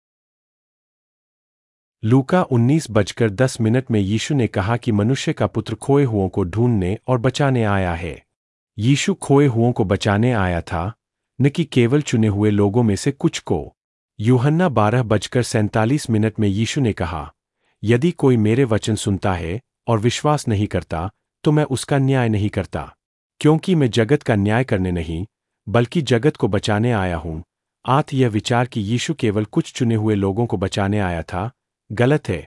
लूका उन्नीस बजकर दस मिनट में यीशु ने कहा कि मनुष्य का पुत्र खोए हुओं को ढूंढने और बचाने आया है। यीशु खोए हुओं को बचाने आया था, न कि केवल चुने हुए लोगों में से कुछ को। यूहन्ना बारह बजकर सैंतालीस मिनट में यीशु ने कहा, यदि कोई मेरे वचन सुनता है और विश्वास नहीं करता, तो मैं उसका न्याय नहीं करता, क्योंकि मैं जगत का न्याय करने नहीं, बल्कि जगत को बचाने आया हूं। आत यह विचार कि यीशु केवल कुछ चुने हुए लोगों को बचाने आया था, गलत है,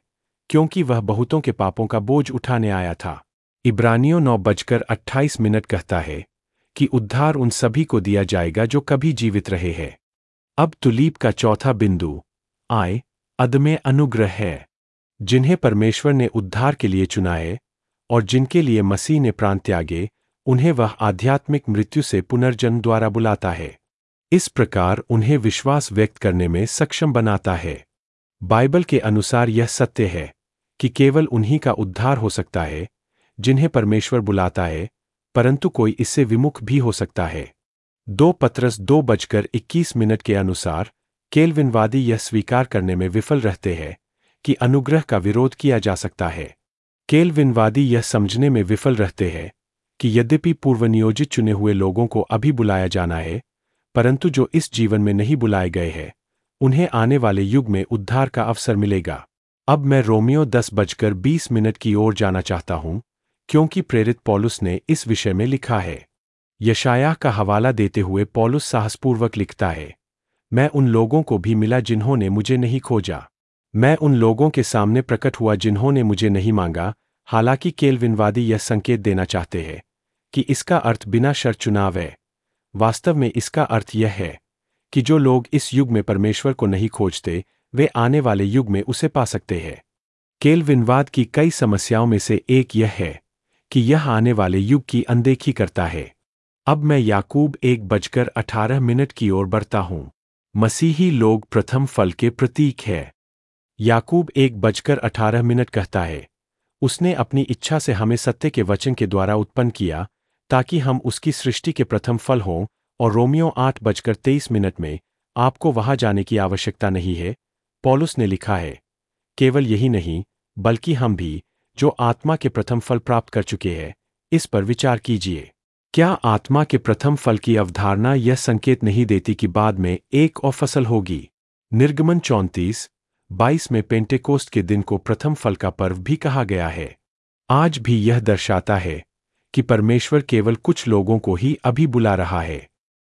क्योंकि वह बहुतों के पापों का बोझ उठाने आया था। इब्रानियों नौ बजकर अट्ठाईस मिनट कहता है कि उद्धार उन सभी को दिया जाएगा जो कभी जीवित रहे हैं। अब तुलीप का चौथा बिंदु आय अदम्य अनुग्रह है। जिन्हें परमेश्वर ने उद्धार के लिए चुना है और जिनके लिए मसीह ने प्राण त्यागे, उन्हें वह आध्यात्मिक मृत्यु से पुनर्जन्म द्वारा बुलाता है। इस प्रकार उन्हें विश्वास व्यक्त करने में सक्षम बनाता है। बाइबल के अनुसार यह सत्य है कि केवल उन्हीं का उद्धार हो सकता है जिन्हें परमेश्वर बुलाता है, परंतु कोई इससे विमुख भी हो सकता है। दो पत्रस दो बजकर इक्कीस मिनट के अनुसार केल्विनवादी यह स्वीकार करने में विफल रहते हैं कि अनुग्रह का विरोध किया जा सकता है। केल्विनवादी यह समझने में विफल रहते हैं कि यद्यपि पूर्वनियोजित चुने हुए लोगों को अभी बुलाया जाना है, परंतु जो इस जीवन में नहीं बुलाए गए हैं, उन्हें आने वाले युग में उद्धार का अवसर मिलेगा। अब मैं रोमियो दस बजकर बीस मिनट की ओर जाना चाहता हूं, क्योंकि प्रेरित पौलुस ने इस विषय में लिखा है। यशायाह का हवाला देते हुए पौलुस साहसपूर्वक लिखता है, मैं उन लोगों को भी मिला जिन्होंने मुझे नहीं खोजा। मैं उन लोगों के सामने प्रकट हुआ जिन्होंने मुझे नहीं मांगा। हालांकि केल्विनवादी यह संकेत देना चाहते हैं कि इसका अर्थ बिना शर्त चुनाव है। वास्तव में इसका अर्थ यह है कि जो लोग इस युग में परमेश्वर को नहीं खोजते, वे आने वाले युग में उसे पा सकते हैं। केल्विनवाद की कई समस्याओं में से एक यह है कि यह आने वाले युग की अनदेखी करता है। अब मैं याकूब एक बजकर अठारह मिनट की ओर बढ़ता हूं। मसीही लोग प्रथम फल के प्रतीक है। याकूब एक बजकर अठारह मिनट कहता है, उसने अपनी इच्छा से हमें सत्य के वचन के द्वारा उत्पन्न किया ताकि हम उसकी सृष्टि के प्रथम फल हों। और रोमियो आठ बजकर तेईस मिनट में आपको वहां जाने की आवश्यकता नहीं है। पौलुस ने लिखा है, केवल यही नहीं बल्कि हम भी जो आत्मा के प्रथम फल प्राप्त कर चुके हैं, इस पर विचार कीजिए। क्या आत्मा के प्रथम फल की अवधारणा यह संकेत नहीं देती कि बाद में एक और फसल होगी? निर्गमन चौंतीस बाईस में पेंटेकोस्ट के दिन को प्रथम फल का पर्व भी कहा गया है। आज भी यह दर्शाता है कि परमेश्वर केवल कुछ लोगों को ही अभी बुला रहा है।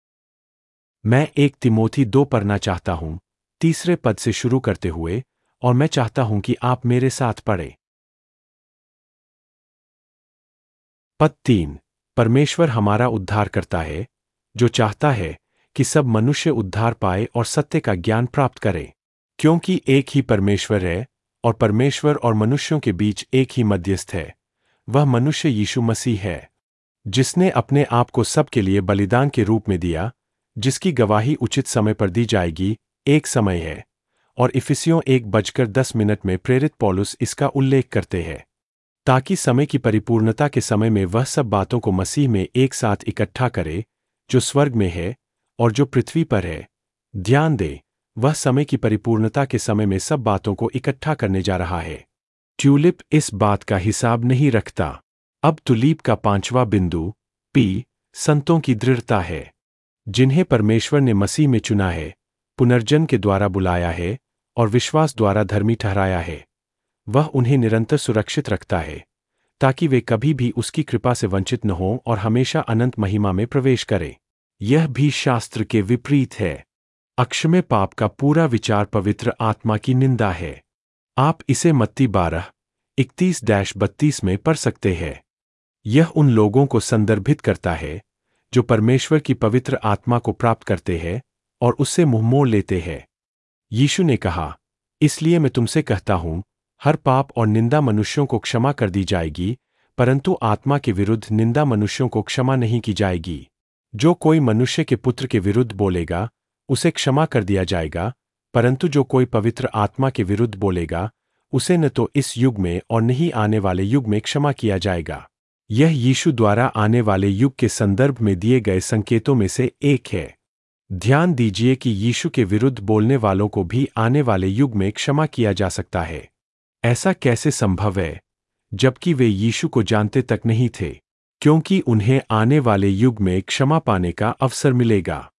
मैं एक तिमोथी दो पढ़ना चाहता हूं, तीसरे पद से शुरू करते हुए, और मैं चाहता हूं कि आप मेरे साथ पढ़ें। पद तीन, परमेश्वर हमारा उद्धार करता है, जो चाहता है कि सब मनुष्य उद्धार पाए और सत्य का ज्ञान प्राप्त करें। क्योंकि एक ही परमेश्वर है और परमेश्वर और मनुष्यों के बीच एक ही मध्यस्थ है, वह मनुष्य यीशु मसीह है, जिसने अपने आप को सबके लिए बलिदान के रूप में दिया, जिसकी गवाही उचित समय पर दी जाएगी। एक समय है, और इफिसियों एक बजकर दस मिनट में प्रेरित पौलुस इसका उल्लेख करते हैं, ताकि समय की परिपूर्णता के समय में वह सब बातों को मसीह में एक साथ इकट्ठा करे, जो स्वर्ग में है और जो पृथ्वी पर है। ध्यान दे, वह समय की परिपूर्णता के समय में सब बातों को इकट्ठा करने जा रहा है। ट्यूलिप इस बात का हिसाब नहीं रखता। अब तुलीप का पांचवा बिंदु पी संतों की दृढ़ता है, जिन्हें परमेश्वर ने मसीह में चुना है, पुनर्जन्म के द्वारा बुलाया है और विश्वास द्वारा धर्मी ठहराया है। वह उन्हें निरंतर सुरक्षित रखता है ताकि वे कभी भी उसकी कृपा से वंचित न हों और हमेशा अनंत महिमा में प्रवेश करें। यह भी शास्त्र के विपरीत है। अक्षम्य पाप का पूरा विचार पवित्र आत्मा की निंदा है। आप इसे मत्ती बारह इकतीस बत्तीस में पढ़ सकते हैं। यह उन लोगों को संदर्भित करता है जो परमेश्वर की पवित्र आत्मा को प्राप्त करते हैं और उससे मुंह मोड़ लेते हैं। यीशु ने कहा, इसलिए मैं तुमसे कहता हूं, हर पाप और निंदा मनुष्यों को क्षमा कर दी जाएगी, परंतु आत्मा के विरुद्ध निंदा मनुष्यों को क्षमा नहीं की जाएगी। जो कोई मनुष्य के पुत्र के विरुद्ध बोलेगा, उसे क्षमा कर दिया जाएगा, परंतु जो कोई पवित्र आत्मा के विरुद्ध बोलेगा, उसे न तो इस युग में और न ही आने वाले युग में क्षमा किया जाएगा। यह यीशु द्वारा आने वाले युग के संदर्भ में दिए गए संकेतों में से एक है। ध्यान दीजिए कि यीशु के विरुद्ध बोलने वालों को भी आने वाले युग में क्षमा किया जा सकता है। ऐसा कैसे संभव है, जबकि वे यीशु को जानते तक नहीं थे? क्योंकि उन्हें आने वाले युग में क्षमा पाने का अवसर मिलेगा।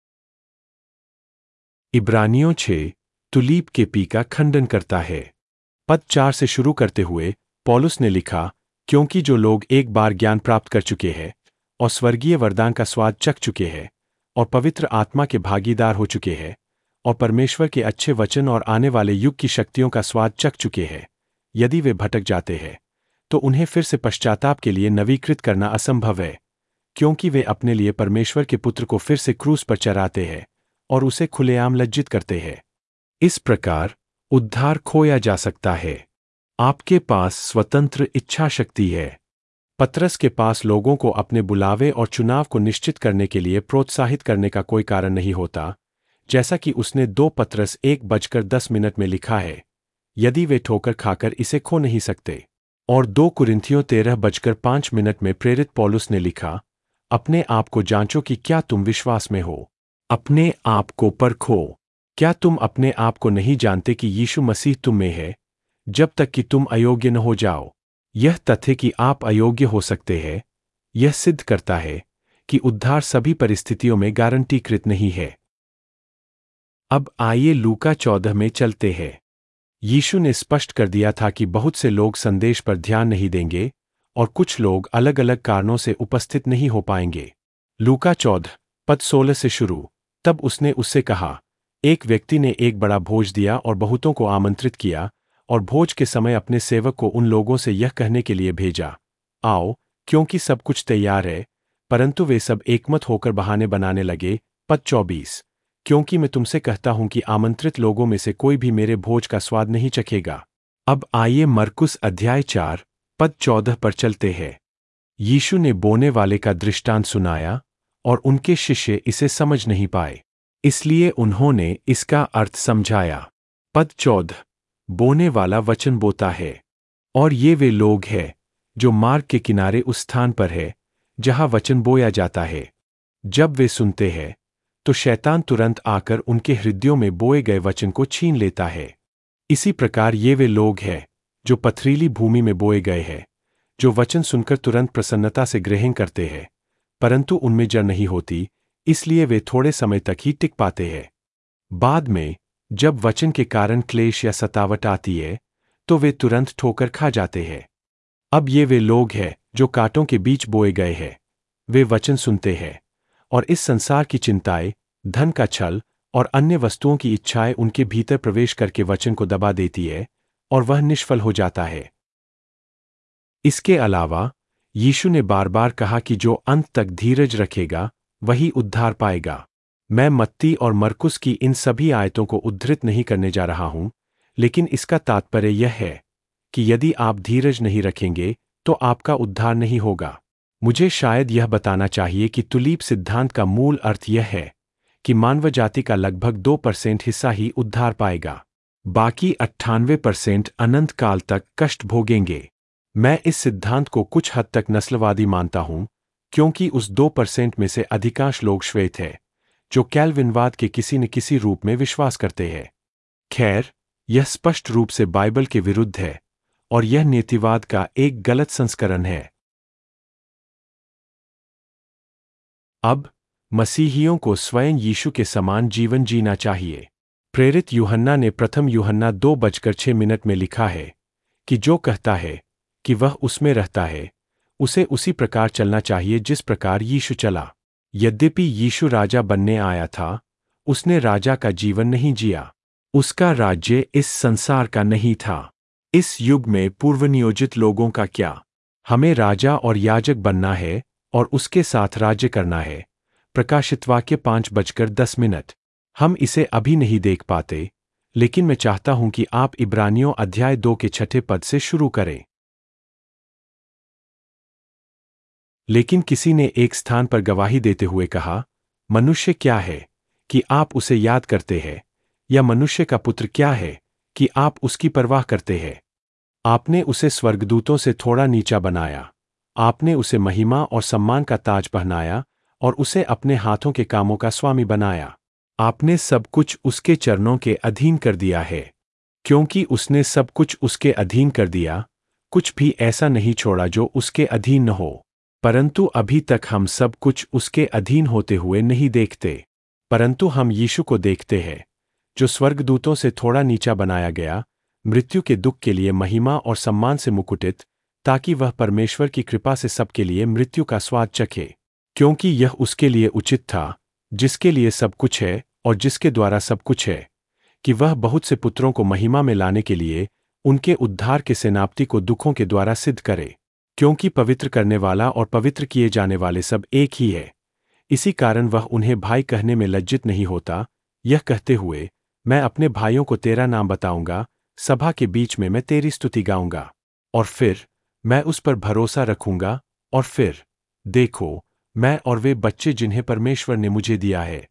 इब्रानियों छह तुलीप के पी का खंडन करता है। पद चार से शुरू करते हुए पौलुस ने लिखा, क्योंकि जो लोग एक बार ज्ञान प्राप्त कर चुके हैं और स्वर्गीय वरदान का स्वाद चख चुके हैं और पवित्र आत्मा के भागीदार हो चुके हैं और परमेश्वर के अच्छे वचन और आने वाले युग की शक्तियों का स्वाद चख चुके हैं, यदि वे भटक जाते हैं तो उन्हें फिर से पश्चाताप के लिए नवीकृत करना असंभव है, क्योंकि वे अपने लिए परमेश्वर के पुत्र को फिर से क्रूस पर चढ़ाते हैं और उसे खुलेआम लज्जित करते हैं। इस प्रकार उद्धार खोया जा सकता है। आपके पास स्वतंत्र इच्छा शक्ति है। पतरस के पास लोगों को अपने बुलावे और चुनाव को निश्चित करने के लिए प्रोत्साहित करने का कोई कारण नहीं होता, जैसा कि उसने दो पतरस एक बजकर दस मिनट में लिखा है, यदि वे ठोकर खाकर इसे खो नहीं सकते। और दो कुरिन्थियों तेरह बजकर पांच मिनट में प्रेरित पौलुस ने लिखा, अपने आप को जांचो कि क्या तुम विश्वास में हो। अपने आप को परखो। क्या तुम अपने आप को नहीं जानते कि यीशु मसीह तुम में है, जब तक कि तुम अयोग्य न हो जाओ। यह तथ्य कि आप अयोग्य हो सकते हैं, यह सिद्ध करता है कि उद्धार सभी परिस्थितियों में गारंटीकृत नहीं है। अब आइए लूका चौदह में चलते हैं। यीशु ने स्पष्ट कर दिया था कि बहुत से लोग संदेश पर ध्यान नहीं देंगे और कुछ लोग अलग अलग कारणों से उपस्थित नहीं हो पाएंगे। लूका चौदह पद सोलह से शुरू। तब उसने उससे कहा, एक व्यक्ति ने एक बड़ा भोज दिया और बहुतों को आमंत्रित किया, और भोज के समय अपने सेवक को उन लोगों से यह कहने के लिए भेजा, आओ, क्योंकि सब कुछ तैयार है। परंतु वे सब एकमत होकर बहाने बनाने लगे। पद चौबीस। क्योंकि मैं तुमसे कहता हूं कि आमंत्रित लोगों में से कोई भी मेरे भोज का स्वाद नहीं चखेगा। अब आइए मरकुस अध्याय चार पद चौदह पर चलते हैं। यीशु ने बोने वाले का दृष्टांत सुनाया और उनके शिष्य इसे समझ नहीं पाए, इसलिए उन्होंने इसका अर्थ समझाया। पद चौदह। बोने वाला वचन बोता है, और ये वे लोग हैं जो मार्ग के किनारे उस स्थान पर है जहां वचन बोया जाता है। जब वे सुनते हैं तो शैतान तुरंत आकर उनके हृदयों में बोए गए वचन को छीन लेता है। इसी प्रकार ये वे लोग हैं जो पथरीली भूमि में बोए गए हैं, जो वचन सुनकर तुरंत प्रसन्नता से ग्रहण करते हैं, परंतु उनमें जड़ नहीं होती, इसलिए वे थोड़े समय तक ही टिक पाते हैं। बाद में जब वचन के कारण क्लेश या सतावट आती है तो वे तुरंत ठोकर खा जाते हैं। अब ये वे लोग हैं जो कांटों के बीच बोए गए हैं। वे वचन सुनते हैं और इस संसार की चिंताएं, धन का छल और अन्य वस्तुओं की इच्छाएं उनके भीतर प्रवेश करके वचन को दबा देती है और वह निष्फल हो जाता है। इसके अलावा यीशु ने बार बार कहा कि जो अंत तक धीरज रखेगा वही उद्धार पाएगा। मैं मत्ती और मरकुस की इन सभी आयतों को उद्धृत नहीं करने जा रहा हूं, लेकिन इसका तात्पर्य यह है कि यदि आप धीरज नहीं रखेंगे तो आपका उद्धार नहीं होगा। मुझे शायद यह बताना चाहिए कि तुलीप सिद्धांत का मूल अर्थ यह है कि मानव जाति का लगभग दो परसेंट हिस्सा ही उद्धार पाएगा, बाकी अट्ठानवे परसेंट अनंत काल तक कष्ट भोगेंगे। मैं इस सिद्धांत को कुछ हद तक नस्लवादी मानता हूं, क्योंकि उस दो परसेंट में से अधिकांश लोग श्वेत हैं जो कैल्विनवाद के किसी न किसी रूप में विश्वास करते हैं। खैर, यह स्पष्ट रूप से बाइबल के विरुद्ध है और यह नीतिवाद का एक गलत संस्करण है। अब मसीहियों को स्वयं यीशु के समान जीवन जीना चाहिए। प्रेरित यूहन्ना ने प्रथम यूहन्ना दो बजकर छह मिनट में लिखा है कि जो कहता है कि वह उसमें रहता है, उसे उसी प्रकार चलना चाहिए जिस प्रकार यीशु चला। यद्यपि यीशु राजा बनने आया था, उसने राजा का जीवन नहीं जिया। उसका राज्य इस संसार का नहीं था। इस युग में पूर्वनियोजित लोगों का क्या? हमें राजा और याजक बनना है और उसके साथ राज्य करना है। प्रकाशित वाक्य पांच बजकर दस मिनट। हम इसे अभी नहीं देख पाते, लेकिन मैं चाहता हूं कि आप इब्रानियों अध्याय दो के छठे पद से शुरू करें। लेकिन किसी ने एक स्थान पर गवाही देते हुए कहा, मनुष्य क्या है कि आप उसे याद करते हैं, या मनुष्य का पुत्र क्या है कि आप उसकी परवाह करते हैं? आपने उसे स्वर्गदूतों से थोड़ा नीचा बनाया। आपने उसे महिमा और सम्मान का ताज पहनाया और उसे अपने हाथों के कामों का स्वामी बनाया। आपने सब कुछ उसके चरणों के अधीन कर दिया है। क्योंकि उसने सब कुछ उसके अधीन कर दिया, कुछ भी ऐसा नहीं छोड़ा जो उसके अधीन न हो। परंतु अभी तक हम सब कुछ उसके अधीन होते हुए नहीं देखते, परंतु हम यीशु को देखते हैं, जो स्वर्गदूतों से थोड़ा नीचा बनाया गया, मृत्यु के दुख के लिए महिमा और सम्मान से मुकुटित, ताकि वह परमेश्वर की कृपा से सबके लिए मृत्यु का स्वाद चखे। क्योंकि यह उसके लिए उचित था, जिसके लिए सब कुछ है और जिसके द्वारा सब कुछ है, कि वह बहुत से पुत्रों को महिमा में लाने के लिए उनके उद्धार के सेनापति को दुखों के द्वारा सिद्ध करे, क्योंकि पवित्र करने वाला और पवित्र किए जाने वाले सब एक ही है। इसी कारण वह उन्हें भाई कहने में लज्जित नहीं होता, यह कहते हुए, मैं अपने भाइयों को तेरा नाम बताऊंगा, सभा के बीच में मैं तेरी स्तुति गाऊंगा। और फिर मैं उस पर भरोसा रखूंगा, और फिर देखो, मैं और वे बच्चे जिन्हें परमेश्वर ने मुझे दिया है।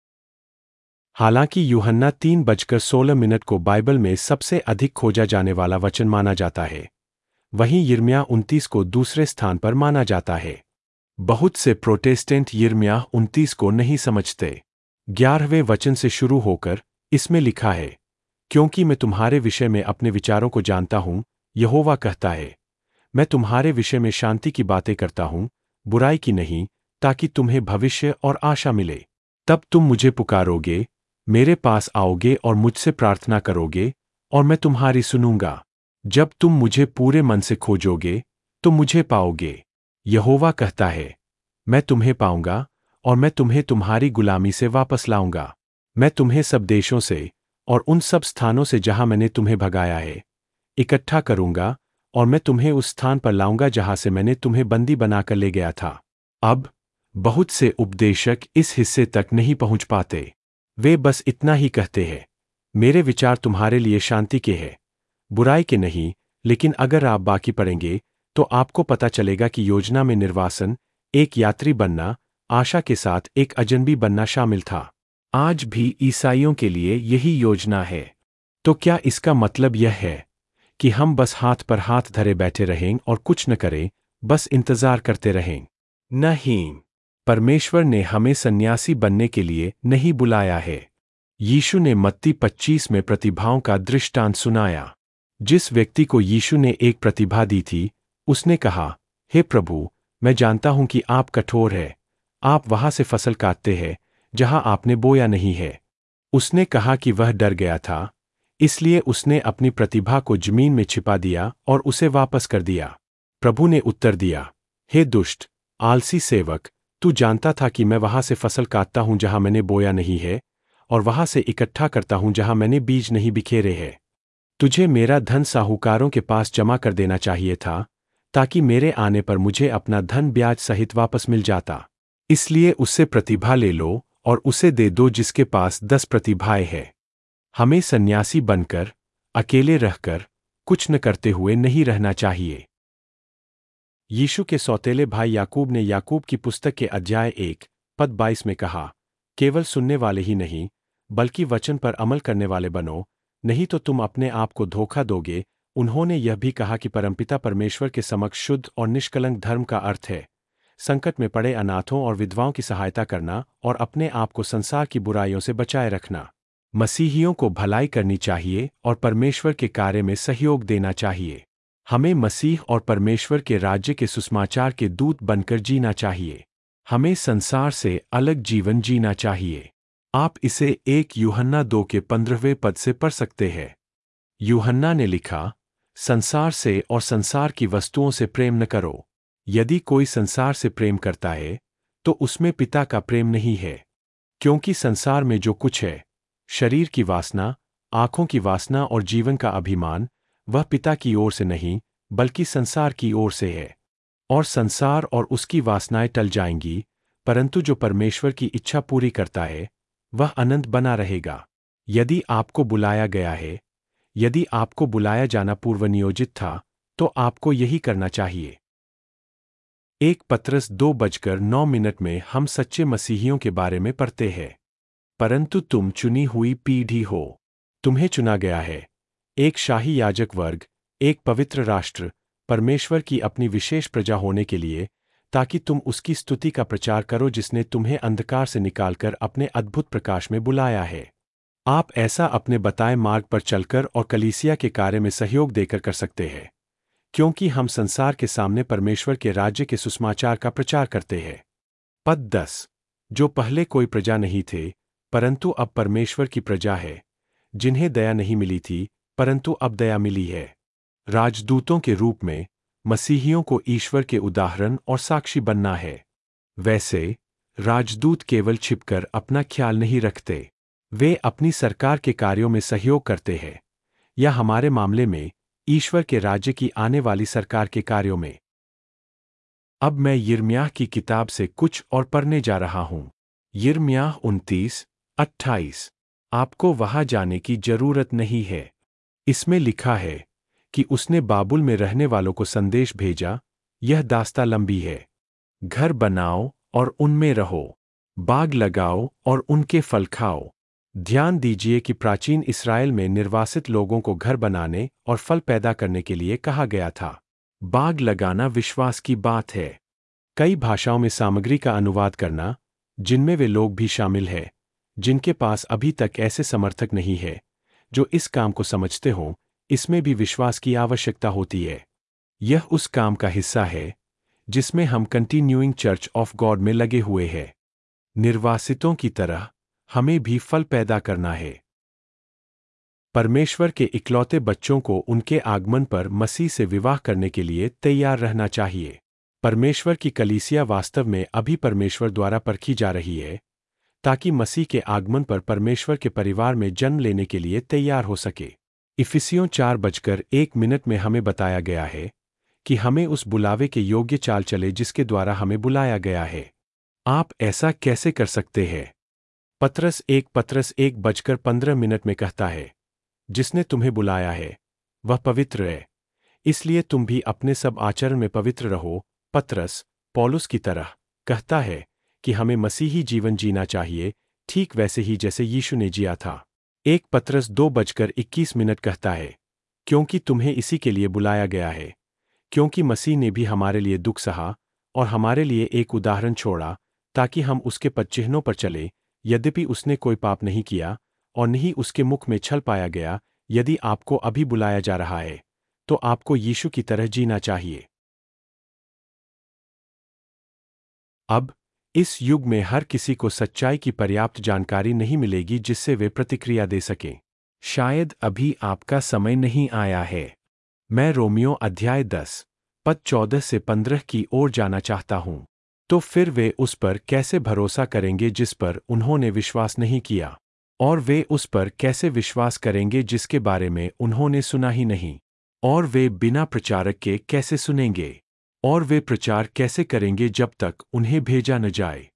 हालांकि यूहन्ना तीन बजकर सोलह मिनट को बाइबल में सबसे अधिक खोजा जाने वाला वचन माना जाता है, वहीं यिर्मयाह उनतीस को दूसरे स्थान पर माना जाता है। बहुत से प्रोटेस्टेंट यिर्मयाह उनतीस को नहीं समझते। ग्यारहवें वचन से शुरू होकर इसमें लिखा है, क्योंकि मैं तुम्हारे विषय में अपने विचारों को जानता हूं, यहोवा कहता है, मैं तुम्हारे विषय में शांति की बातें करता हूं, बुराई की नहीं, ताकि तुम्हें भविष्य और आशा मिले। तब तुम मुझे पुकारोगे, मेरे पास आओगे और मुझसे प्रार्थना करोगे, और मैं तुम्हारी सुनूंगा। जब तुम मुझे पूरे मन से खोजोगे, तो मुझे पाओगे। यहोवा कहता है, मैं तुम्हें पाऊंगा, और मैं तुम्हें तुम्हारी गुलामी से वापस लाऊंगा। मैं तुम्हें सब देशों से और उन सब स्थानों से जहां मैंने तुम्हें भगाया है, इकट्ठा करूंगा, और मैं तुम्हें उस स्थान पर लाऊंगा जहां से मैंने तुम्हें बंदी बनाकर ले गया था। अब बहुत से उपदेशक इस हिस्से तक नहीं पहुंच पाते। वे बस इतना ही कहते हैं, मेरे विचार तुम्हारे लिए शांति के हैं, बुराई के नहीं। लेकिन अगर आप बाकी पढ़ेंगे तो आपको पता चलेगा कि योजना में निर्वासन, एक यात्री बनना, आशा के साथ एक अजनबी बनना शामिल था। आज भी ईसाइयों के लिए यही योजना है। तो क्या इसका मतलब यह है कि हम बस हाथ पर हाथ धरे बैठे रहें और कुछ न करें, बस इंतजार करते रहें? नहीं, परमेश्वर ने हमें सन्यासी बनने के लिए नहीं बुलाया है। यीशु ने मत्ती पच्चीस में प्रतिभाओं का दृष्टांत सुनाया। जिस व्यक्ति को यीशु ने एक प्रतिभा दी थी, उसने कहा, हे प्रभु, मैं जानता हूं कि आप कठोर हैं, आप वहां से फसल काटते हैं जहां आपने बोया नहीं है। उसने कहा कि वह डर गया था, इसलिए उसने अपनी प्रतिभा को जमीन में छिपा दिया और उसे वापस कर दिया। प्रभु ने उत्तर दिया, हे दुष्ट, आलसी सेवक, तू जानता था कि मैं वहां से फसल काटता हूं जहां मैंने बोया नहीं है, और वहां से इकट्ठा करता हूं जहां मैंने बीज नहीं बिखेरे हैं। तुझे मेरा धन साहूकारों के पास जमा कर देना चाहिए था, ताकि मेरे आने पर मुझे अपना धन ब्याज सहित वापस मिल जाता। इसलिए उससे प्रतिभा ले लो और उसे दे दो जिसके पास दस प्रतिभाएं हैं। हमें सन्यासी बनकर, अकेले रहकर, कुछ न करते हुए नहीं रहना चाहिए। यीशु के सौतेले भाई याकूब ने याकूब की पुस्तक के अध्याय एक पद बाईस में कहा, केवल सुनने वाले ही नहीं, बल्कि वचन पर अमल करने वाले बनो, नहीं तो तुम अपने आप को धोखा दोगे। उन्होंने यह भी कहा कि परमपिता परमेश्वर के समक्ष शुद्ध और निष्कलंक धर्म का अर्थ है संकट में पड़े अनाथों और विधवाओं की सहायता करना और अपने आप को संसार की बुराइयों से बचाए रखना। मसीहियों को भलाई करनी चाहिए और परमेश्वर के कार्य में सहयोग देना चाहिए। हमें मसीह और परमेश्वर के राज्य के सुसमाचार के दूत बनकर जीना चाहिए। हमें संसार से अलग जीवन जीना चाहिए। आप इसे एक यूहन्ना दो के पंद्रहवें पद से पढ़ सकते हैं। यूहन्ना ने लिखा, संसार से और संसार की वस्तुओं से प्रेम न करो। यदि कोई संसार से प्रेम करता है, तो उसमें पिता का प्रेम नहीं है। क्योंकि संसार में जो कुछ है, शरीर की वासना, आंखों की वासना और जीवन का अभिमान, वह पिता की ओर से नहीं, बल्कि संसार की ओर से है। और संसार और उसकी वासनाएं टल जाएंगी, परंतु जो परमेश्वर की इच्छा पूरी करता है, वह अनंत बना रहेगा। यदि आपको बुलाया गया है, यदि आपको बुलाया जाना पूर्वनियोजित था, तो आपको यही करना चाहिए। एक पत्रस दो बजकर नौ मिनट में हम सच्चे मसीहियों के बारे में पढ़ते हैं। परंतु तुम चुनी हुई पीढ़ी हो, तुम्हें चुना गया है, एक शाही याजक वर्ग, एक पवित्र राष्ट्र, परमेश्वर की अपनी विशेष प्रजा होने के लिए, ताकि तुम उसकी स्तुति का प्रचार करो जिसने तुम्हें अंधकार से निकालकर अपने अद्भुत प्रकाश में बुलाया है। आप ऐसा अपने बताए मार्ग पर चलकर और कलीसिया के कार्य में सहयोग देकर कर सकते हैं, क्योंकि हम संसार के सामने परमेश्वर के राज्य के सुसमाचार का प्रचार करते हैं। पद दस, जो पहले कोई प्रजा नहीं थे, परंतु अब परमेश्वर की प्रजा है, जिन्हें दया नहीं मिली थी, परंतु अब दया मिली है। राजदूतों के रूप में मसीहियों को ईश्वर के उदाहरण और साक्षी बनना है। वैसे राजदूत केवल छिपकर अपना ख्याल नहीं रखते, वे अपनी सरकार के कार्यों में सहयोग करते हैं, या हमारे मामले में ईश्वर के राज्य की आने वाली सरकार के कार्यों में। अब मैं यिर्मयाह की किताब से कुछ और पढ़ने जा रहा हूं। यिर्मयाह उनतीस अट्ठाईस। आपको वहां जाने की जरूरत नहीं है। इसमें लिखा है कि उसने बाबुल में रहने वालों को संदेश भेजा, यह दास्ता लंबी है। घर बनाओ और उनमें रहो, बाग लगाओ और उनके फल खाओ। ध्यान दीजिए कि प्राचीन इस्राएल में निर्वासित लोगों को घर बनाने और फल पैदा करने के लिए कहा गया था। बाग लगाना विश्वास की बात है। कई भाषाओं में सामग्री का अनुवाद करना, जिनमें वे लोग भी शामिल हैं जिनके पास अभी तक ऐसे समर्थक नहीं है जो इस काम को समझते हों, इसमें भी विश्वास की आवश्यकता होती है। यह उस काम का हिस्सा है जिसमें हम कंटिन्यूइंग चर्च ऑफ गॉड में लगे हुए हैं। निर्वासितों की तरह हमें भी फल पैदा करना है। परमेश्वर के इकलौते बच्चों को उनके आगमन पर मसीह से विवाह करने के लिए तैयार रहना चाहिए। परमेश्वर की कलीसिया वास्तव में अभी परमेश्वर द्वारा परखी जा रही है ताकि मसीह के आगमन पर परमेश्वर के परिवार में जन्म लेने के लिए तैयार हो सके। इफिसियों चार बजकर एक मिनट में हमें बताया गया है कि हमें उस बुलावे के योग्य चाल चले जिसके द्वारा हमें बुलाया गया है। आप ऐसा कैसे कर सकते हैं? पतरस एक पतरस एक बजकर पंद्रह मिनट में कहता है, जिसने तुम्हें बुलाया है वह पवित्र है, इसलिए तुम भी अपने सब आचरण में पवित्र रहो। पतरस पौलुस की तरह कहता है कि हमें मसीही जीवन जीना चाहिए, ठीक वैसे ही जैसे यीशु ने जिया था। एक पतरस दो बजकर इक्कीस मिनट कहता है, क्योंकि तुम्हें इसी के लिए बुलाया गया है, क्योंकि मसीह ने भी हमारे लिए दुख सहा और हमारे लिए एक उदाहरण छोड़ा ताकि हम उसके पदचिह्नों पर चले। यद्यपि उसने कोई पाप नहीं किया और नहीं उसके मुख में छल पाया गया। यदि आपको अभी बुलाया जा रहा है तो आपको यीशु की तरह जीना चाहिए। अब इस युग में हर किसी को सच्चाई की पर्याप्त जानकारी नहीं मिलेगी जिससे वे प्रतिक्रिया दे सकें। शायद अभी आपका समय नहीं आया है। मैं रोमियो अध्याय दस पद चौदह से पंद्रह की ओर जाना चाहता हूं। तो फिर वे उस पर कैसे भरोसा करेंगे जिस पर उन्होंने विश्वास नहीं किया? और वे उस पर कैसे विश्वास करेंगे जिसके बारे में उन्होंने सुना ही नहीं? और वे बिना प्रचारक के कैसे सुनेंगे? और वे प्रचार कैसे करेंगे जब तक उन्हें भेजा न जाए?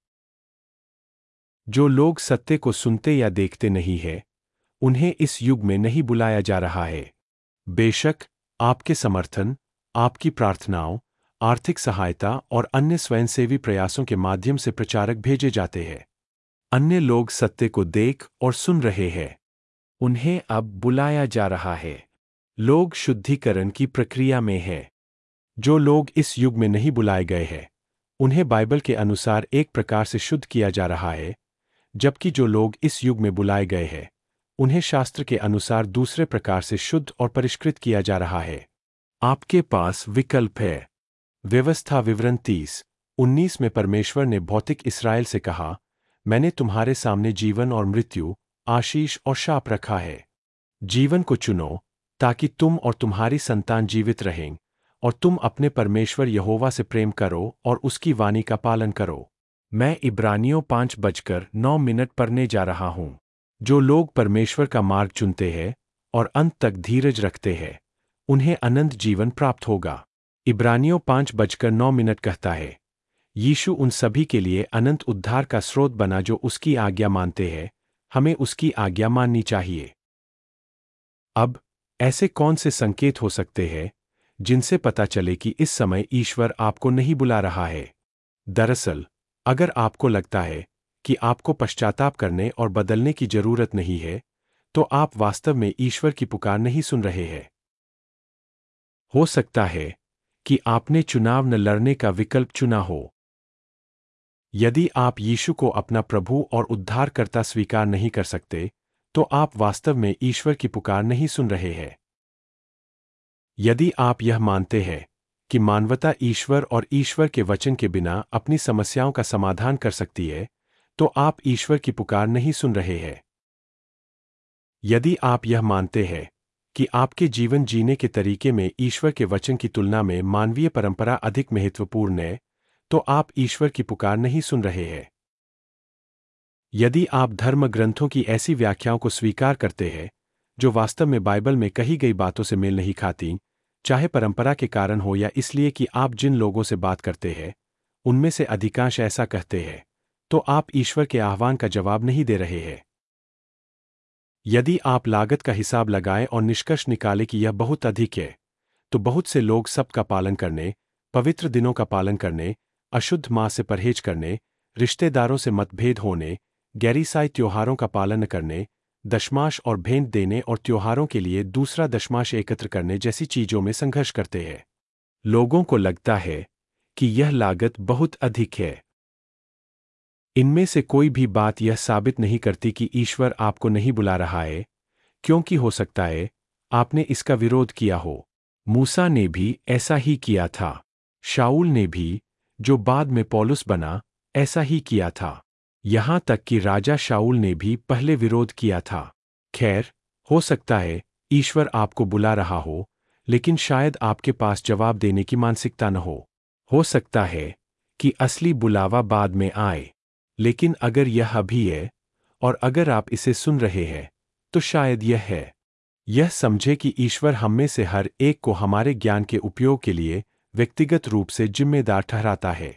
जो लोग सत्य को सुनते या देखते नहीं है, उन्हें इस युग में नहीं बुलाया जा रहा है। बेशक आपके समर्थन, आपकी प्रार्थनाओं, आर्थिक सहायता और अन्य स्वयंसेवी प्रयासों के माध्यम से प्रचारक भेजे जाते हैं। अन्य लोग सत्य को देख और सुन रहे हैं। उन्हें अब बुलाया जा रहा है। लोग शुद्धिकरण की प्रक्रिया में हैं। जो लोग इस युग में नहीं बुलाए गए हैं, उन्हें बाइबल के अनुसार एक प्रकार से शुद्ध किया जा रहा है, जबकि जो लोग इस युग में बुलाए गए हैं, उन्हें शास्त्र के अनुसार दूसरे प्रकार से शुद्ध और परिष्कृत किया जा रहा है। आपके पास विकल्प है। व्यवस्था विवरण तीस उन्नीस में परमेश्वर ने भौतिक इस्राएल से कहा, मैंने तुम्हारे सामने जीवन और मृत्यु, आशीष और शाप रखा है। जीवन को चुनो ताकि तुम और तुम्हारी संतान जीवित रहें और तुम अपने परमेश्वर यहोवा से प्रेम करो और उसकी वाणी का पालन करो। मैं इब्रानियों पांच बजकर नौ मिनट पढ़ने जा रहा हूं। जो लोग परमेश्वर का मार्ग चुनते हैं और अंत तक धीरज रखते हैं, उन्हें अनंत जीवन प्राप्त होगा। इब्रानियों पांच बजकर नौ मिनट कहता है, यीशु उन सभी के लिए अनंत उद्धार का स्रोत बना जो उसकी आज्ञा मानते हैं। हमें उसकी आज्ञा माननी चाहिए। अब ऐसे कौन से संकेत हो सकते हैं जिनसे पता चले कि इस समय ईश्वर आपको नहीं बुला रहा है? दरअसल, अगर आपको लगता है कि आपको पश्चाताप करने और बदलने की जरूरत नहीं है, तो आप वास्तव में ईश्वर की पुकार नहीं सुन रहे हैं। हो सकता है कि आपने चुनाव न लड़ने का विकल्प चुना हो। यदि आप यीशु को अपना प्रभु और उद्धारकर्ता स्वीकार नहीं कर सकते, तो आप वास्तव में ईश्वर की पुकार नहीं सुन रहे हैं। यदि आप यह मानते हैं कि मानवता ईश्वर और ईश्वर के वचन के बिना अपनी समस्याओं का समाधान कर सकती है, तो आप ईश्वर की पुकार नहीं सुन रहे हैं। यदि आप यह मानते हैं कि आपके जीवन जीने के तरीके में ईश्वर के वचन की तुलना में मानवीय परंपरा अधिक महत्वपूर्ण है, तो आप ईश्वर की पुकार नहीं सुन रहे हैं। यदि आप धर्म ग्रंथों की ऐसी व्याख्याओं को स्वीकार करते हैं जो वास्तव में बाइबल में कही गई बातों से मेल नहीं खाती, चाहे परंपरा के कारण हो या इसलिए कि आप जिन लोगों से बात करते हैं उनमें से अधिकांश ऐसा कहते हैं, तो आप ईश्वर के आह्वान का जवाब नहीं दे रहे हैं। यदि आप लागत का हिसाब लगाएं और निष्कर्ष निकालें कि यह बहुत अधिक है, तो बहुत से लोग सब्त का पालन करने, पवित्र दिनों का पालन करने, अशुद्ध मां से परहेज करने, रिश्तेदारों से मतभेद होने, गैरीसाई त्योहारों का पालन करने, दशमाश और भेंट देने और त्योहारों के लिए दूसरा दशमाश एकत्र करने जैसी चीजों में संघर्ष करते हैं। लोगों को लगता है कि यह लागत बहुत अधिक है। इनमें से कोई भी बात यह साबित नहीं करती कि ईश्वर आपको नहीं बुला रहा है, क्योंकि हो सकता है आपने इसका विरोध किया हो। मूसा ने भी ऐसा ही किया था। शाऊल ने भी, जो बाद में पौलुस बना, ऐसा ही किया था। यहां तक कि राजा शाऊल ने भी पहले विरोध किया था। खैर, हो सकता है ईश्वर आपको बुला रहा हो, लेकिन शायद आपके पास जवाब देने की मानसिकता न हो। हो सकता है कि असली बुलावा बाद में आए, लेकिन अगर यह अभी है और अगर आप इसे सुन रहे हैं, तो शायद यह है। यह समझे कि ईश्वर हम में से हर एक को हमारे ज्ञान के उपयोग के लिए व्यक्तिगत रूप से जिम्मेदार ठहराता है।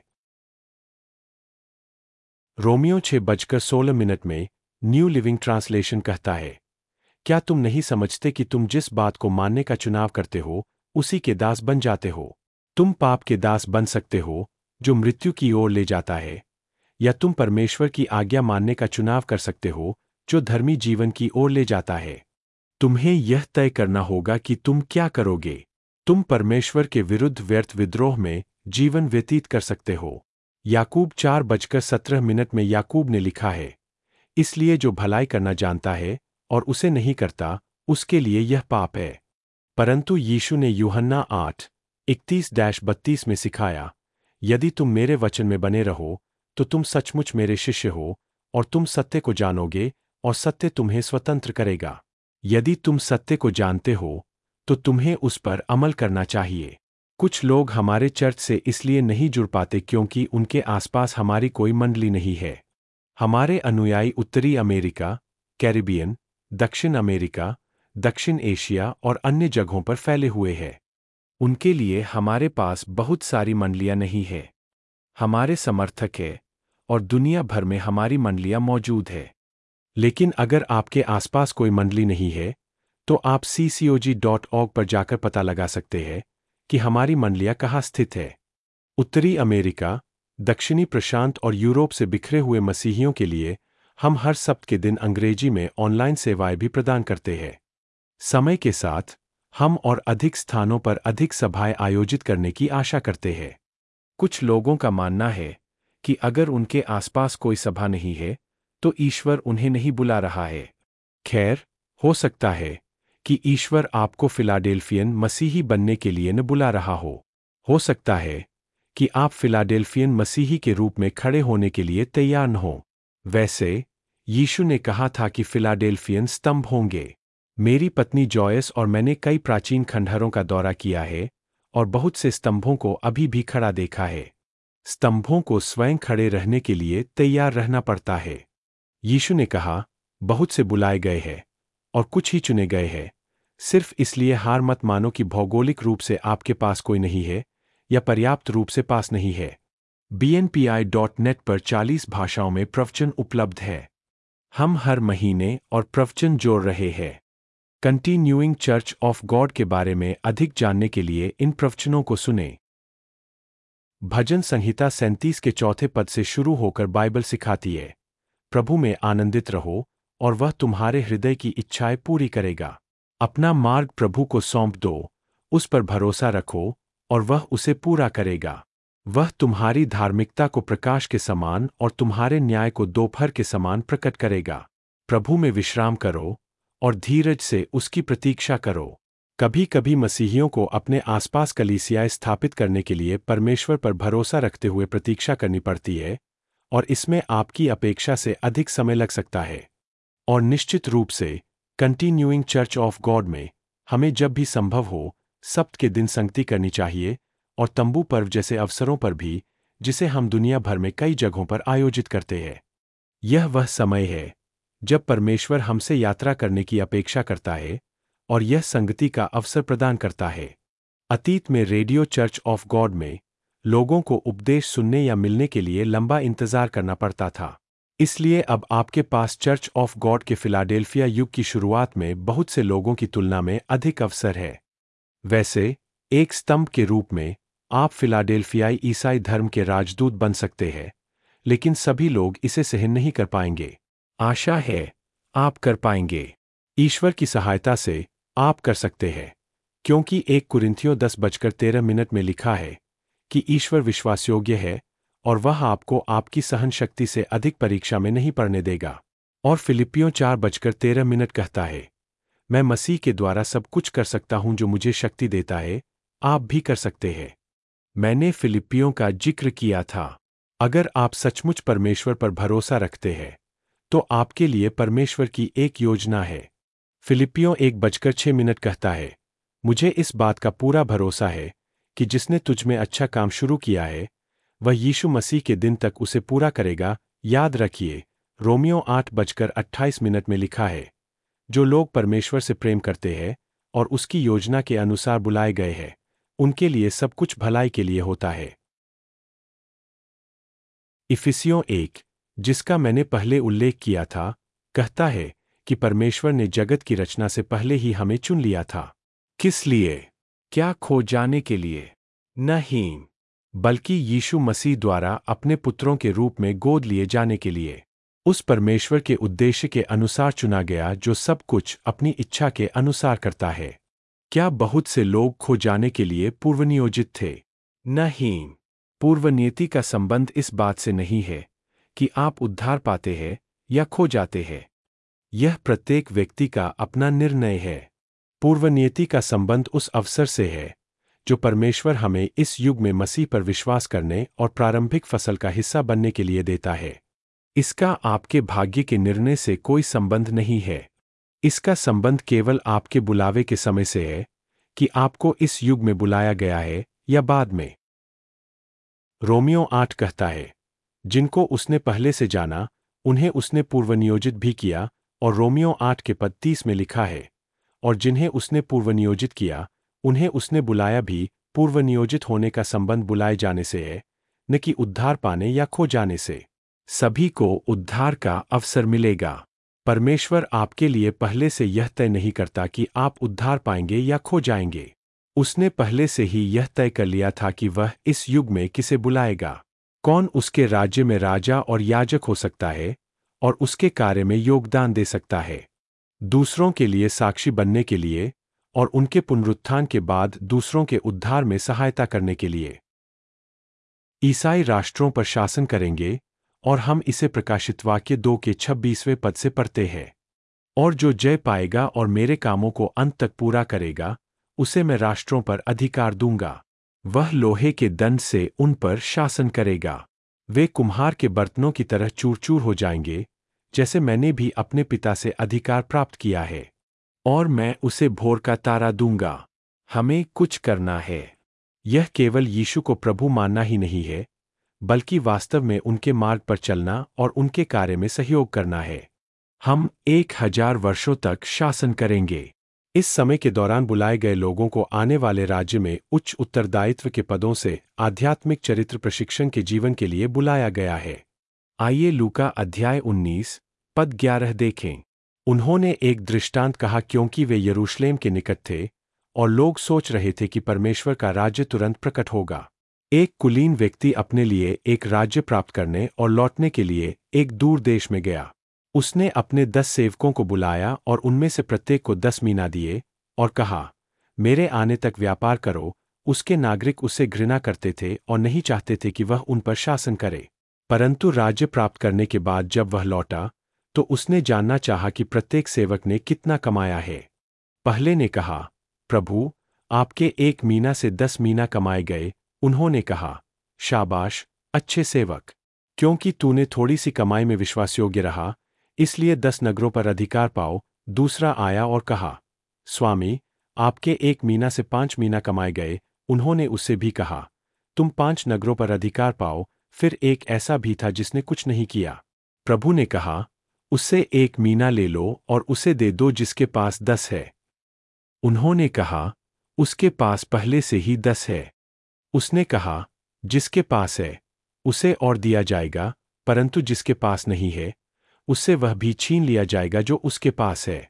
रोमियो छह बजकर सोलह मिनट में न्यू लिविंग ट्रांसलेशन कहता है, क्या तुम नहीं समझते कि तुम जिस बात को मानने का चुनाव करते हो उसी के दास बन जाते हो? तुम पाप के दास बन सकते हो जो मृत्यु की ओर ले जाता है, या तुम परमेश्वर की आज्ञा मानने का चुनाव कर सकते हो जो धर्मी जीवन की ओर ले जाता है। तुम्हें यह तय करना होगा कि तुम क्या करोगे। तुम परमेश्वर के विरुद्ध व्यर्थ विद्रोह में जीवन व्यतीत कर सकते हो। याकूब चार बजकर सत्रह मिनट में याकूब ने लिखा है, इसलिए जो भलाई करना जानता है और उसे नहीं करता, उसके लिए यह पाप है। परंतु यीशु ने यूहन्ना आठ इकतीस बत्तीस में सिखाया, यदि तुम मेरे वचन में बने रहो तो तुम सचमुच मेरे शिष्य हो और तुम सत्य को जानोगे और सत्य तुम्हें स्वतंत्र करेगा। यदि तुम सत्य को जानते हो तो तुम्हें उस पर अमल करना चाहिए। कुछ लोग हमारे चर्च से इसलिए नहीं जुड़ पाते क्योंकि उनके आसपास हमारी कोई मंडली नहीं है। हमारे अनुयायी उत्तरी अमेरिका, कैरिबियन, दक्षिण अमेरिका, दक्षिण एशिया और अन्य जगहों पर फैले हुए हैं। उनके लिए हमारे पास बहुत सारी मंडलियां नहीं है। हमारे समर्थक है और दुनिया भर में हमारी मंडलियां मौजूद है। लेकिन अगर आपके आसपास कोई मंडली नहीं है, तो आप सी सी ओ जी डॉट ऑर्ग पर जाकर पता लगा सकते हैं कि हमारी मंडलियां कहाँ स्थित है। उत्तरी अमेरिका, दक्षिणी प्रशांत और यूरोप से बिखरे हुए मसीहियों के लिए हम हर सप्ताह के दिन अंग्रेजी में ऑनलाइन सेवाएं भी प्रदान करते हैं। समय के साथ हम और अधिक स्थानों पर अधिक सभाएं आयोजित करने की आशा करते हैं। कुछ लोगों का मानना है कि अगर उनके आसपास कोई सभा नहीं है, तो ईश्वर उन्हें नहीं बुला रहा है। खैर, हो सकता है कि ईश्वर आपको फिलाडेल्फियन मसीही बनने के लिए न बुला रहा हो। हो सकता है कि आप फिलाडेल्फियन मसीही के रूप में खड़े होने के लिए तैयार न हो। वैसे, यीशु ने कहा था कि फिलाडेल्फियन स्तंभ होंगे। मेरी पत्नी जॉयस और मैंने कई प्राचीन खंडहरों का दौरा किया है और बहुत से स्तंभों को अभी भी खड़ा देखा है। स्तंभों को स्वयं खड़े रहने के लिए तैयार रहना पड़ता है। यीशु ने कहा, बहुत से बुलाए गए हैं और कुछ ही चुने गए हैं। सिर्फ इसलिए हार मत मानो कि भौगोलिक रूप से आपके पास कोई नहीं है या पर्याप्त रूप से पास नहीं है। B N P I dot net पर चालीस भाषाओं में प्रवचन उपलब्ध है। हम हर महीने और प्रवचन जोड़ रहे हैं। कंटिन्यूइंग चर्च ऑफ गॉड के बारे में अधिक जानने के लिए इन प्रवचनों को सुनें। भजन संहिता सैंतीस के चौथे पद से शुरू होकर बाइबल सिखाती है, प्रभु में आनंदित रहो और वह तुम्हारे हृदय की इच्छाएं पूरी करेगा। अपना मार्ग प्रभु को सौंप दो, उस पर भरोसा रखो और वह उसे पूरा करेगा। वह तुम्हारी धार्मिकता को प्रकाश के समान और तुम्हारे न्याय को दोपहर के समान प्रकट करेगा। प्रभु में विश्राम करो और धीरज से उसकी प्रतीक्षा करो। कभी कभी मसीहियों को अपने आसपास कलीसियाएं स्थापित करने के लिए परमेश्वर पर भरोसा रखते हुए प्रतीक्षा करनी पड़ती है, और इसमें आपकी अपेक्षा से अधिक समय लग सकता है। और निश्चित रूप से कंटिन्यूइंग चर्च ऑफ गॉड में हमें जब भी संभव हो सप्त के दिन संगति करनी चाहिए, और तंबू पर्व जैसे अवसरों पर भी, जिसे हम दुनिया भर में कई जगहों पर आयोजित करते हैं। यह वह समय है जब परमेश्वर हमसे यात्रा करने की अपेक्षा करता है और यह संगति का अवसर प्रदान करता है। अतीत में रेडियो चर्च ऑफ गॉड में लोगों को उपदेश सुनने या मिलने के लिए लंबा इंतजार करना पड़ता था। इसलिए अब आपके पास चर्च ऑफ गॉड के फिलाडेल्फिया युग की शुरुआत में बहुत से लोगों की तुलना में अधिक अवसर है। वैसे, एक स्तंभ के रूप में आप फिलाडेल्फियाई ईसाई धर्म के राजदूत बन सकते हैं, लेकिन सभी लोग इसे सहन नहीं कर पाएंगे। आशा है आप कर पाएंगे। ईश्वर की सहायता से आप कर सकते हैं, क्योंकि एक कुरिन्थियों दस बजकर तेरह मिनट में लिखा है कि ईश्वर विश्वासयोग्य है और वह आपको आपकी सहन शक्ति से अधिक परीक्षा में नहीं पड़ने देगा। और फिलिपियों चार बजकर तेरह मिनट कहता है, मैं मसीह के द्वारा सब कुछ कर सकता हूं जो मुझे शक्ति देता है। आप भी कर सकते हैं। मैंने फिलिपियों का जिक्र किया था। अगर आप सचमुच परमेश्वर पर भरोसा रखते हैं तो आपके लिए परमेश्वर की एक योजना है। फिलिपियों एक बजकर छह मिनट कहता है, मुझे इस बात का पूरा भरोसा है कि जिसने तुझ में अच्छा काम शुरू किया है वह यीशु मसीह के दिन तक उसे पूरा करेगा। याद रखिए, रोमियो आठ बजकर अट्ठाईस मिनट में लिखा है, जो लोग परमेश्वर से प्रेम करते हैं और उसकी योजना के अनुसार बुलाए गए हैं, उनके लिए सब कुछ भलाई के लिए होता है। इफिसियों एक, जिसका मैंने पहले उल्लेख किया था, कहता है कि परमेश्वर ने जगत की रचना से पहले ही हमें चुन लिया था। किस लिए? क्या खो जाने के लिए? नहीं, बल्कि यीशु मसीह द्वारा अपने पुत्रों के रूप में गोद लिए जाने के लिए। उस परमेश्वर के उद्देश्य के अनुसार चुना गया जो सब कुछ अपनी इच्छा के अनुसार करता है। क्या बहुत से लोग खो जाने के लिए पूर्वनियोजित थे? नहीं। पूर्वनियति का संबंध इस बात से नहीं है कि आप उद्धार पाते हैं या खो जाते हैं। यह प्रत्येक व्यक्ति का अपना निर्णय है। पूर्वनियति का संबंध उस अवसर से है जो परमेश्वर हमें इस युग में मसीह पर विश्वास करने और प्रारंभिक फसल का हिस्सा बनने के लिए देता है। इसका आपके भाग्य के निर्णय से कोई संबंध नहीं है। इसका संबंध केवल आपके बुलावे के समय से है कि आपको इस युग में बुलाया गया है या बाद में। रोमियो आठ कहता है, जिनको उसने पहले से जाना उन्हें उसने पूर्वनियोजित भी किया। और रोमियो आठ के पद तीस में लिखा है, और जिन्हें उसने पूर्वनियोजित किया उन्हें उसने बुलाया भी। पूर्वनियोजित होने का संबंध बुलाए जाने से है, न कि उद्धार पाने या खो जाने से। सभी को उद्धार का अवसर मिलेगा। परमेश्वर आपके लिए पहले से यह तय नहीं करता कि आप उद्धार पाएंगे या खो जाएंगे। उसने पहले से ही यह तय कर लिया था कि वह इस युग में किसे बुलाएगा, कौन उसके राज्य में राजा और याजक हो सकता है और उसके कार्य में योगदान दे सकता है, दूसरों के लिए साक्षी बनने के लिए और उनके पुनरुत्थान के बाद दूसरों के उद्धार में सहायता करने के लिए। ईसाई राष्ट्रों पर शासन करेंगे और हम इसे प्रकाशित वाक्य दो के छब्बीसवें पद से पढ़ते हैं। और जो जय पाएगा और मेरे कामों को अंत तक पूरा करेगा, उसे मैं राष्ट्रों पर अधिकार दूंगा। वह लोहे के दंड से उन पर शासन करेगा। वे कुम्हार के बर्तनों की तरह चूर चूर हो जाएंगे, जैसे मैंने भी अपने पिता से अधिकार प्राप्त किया है। और मैं उसे भोर का तारा दूंगा। हमें कुछ करना है। यह केवल यीशु को प्रभु मानना ही नहीं है, बल्कि वास्तव में उनके मार्ग पर चलना और उनके कार्य में सहयोग करना है। हम एक हजार वर्षों तक शासन करेंगे। इस समय के दौरान बुलाए गए लोगों को आने वाले राज्य में उच्च उत्तरदायित्व के पदों से आध्यात्मिक चरित्र प्रशिक्षण के जीवन के लिए बुलाया गया है। आइए लूका अध्याय उन्नीस पद ग्यारह देखें। उन्होंने एक दृष्टांत कहा क्योंकि वे यरूशलेम के निकट थे और लोग सोच रहे थे कि परमेश्वर का राज्य तुरंत प्रकट होगा। एक कुलीन व्यक्ति अपने लिए एक राज्य प्राप्त करने और लौटने के लिए एक दूर देश में गया। उसने अपने दस सेवकों को बुलाया और उनमें से प्रत्येक को दस मीना दिए और कहा, मेरे आने तक व्यापार करो। उसके नागरिक उसे घृणा करते थे और नहीं चाहते थे कि वह उन पर शासन करे। परंतु राज्य प्राप्त करने के बाद जब वह लौटा तो उसने जानना चाहा कि प्रत्येक सेवक ने कितना कमाया है। पहले ने कहा, प्रभु, आपके एक मीना से दस मीना कमाए गए। उन्होंने कहा, शाबाश, अच्छे सेवक, क्योंकि तूने थोड़ी सी कमाई में विश्वासयोग्य रहा, इसलिए दस नगरों पर अधिकार पाओ। दूसरा आया और कहा, स्वामी, आपके एक मीना से पांच मीना कमाए गए। उन्होंने उससे भी कहा, तुम पांच नगरों पर अधिकार पाओ। फिर एक ऐसा भी था जिसने कुछ नहीं किया। प्रभु ने कहा, उससे एक मीना ले लो और उसे दे दो जिसके पास दस है। उन्होंने कहा, उसके पास पहले से ही दस है। उसने कहा, जिसके पास है उसे और दिया जाएगा, परंतु जिसके पास नहीं है उससे वह भी छीन लिया जाएगा जो उसके पास है।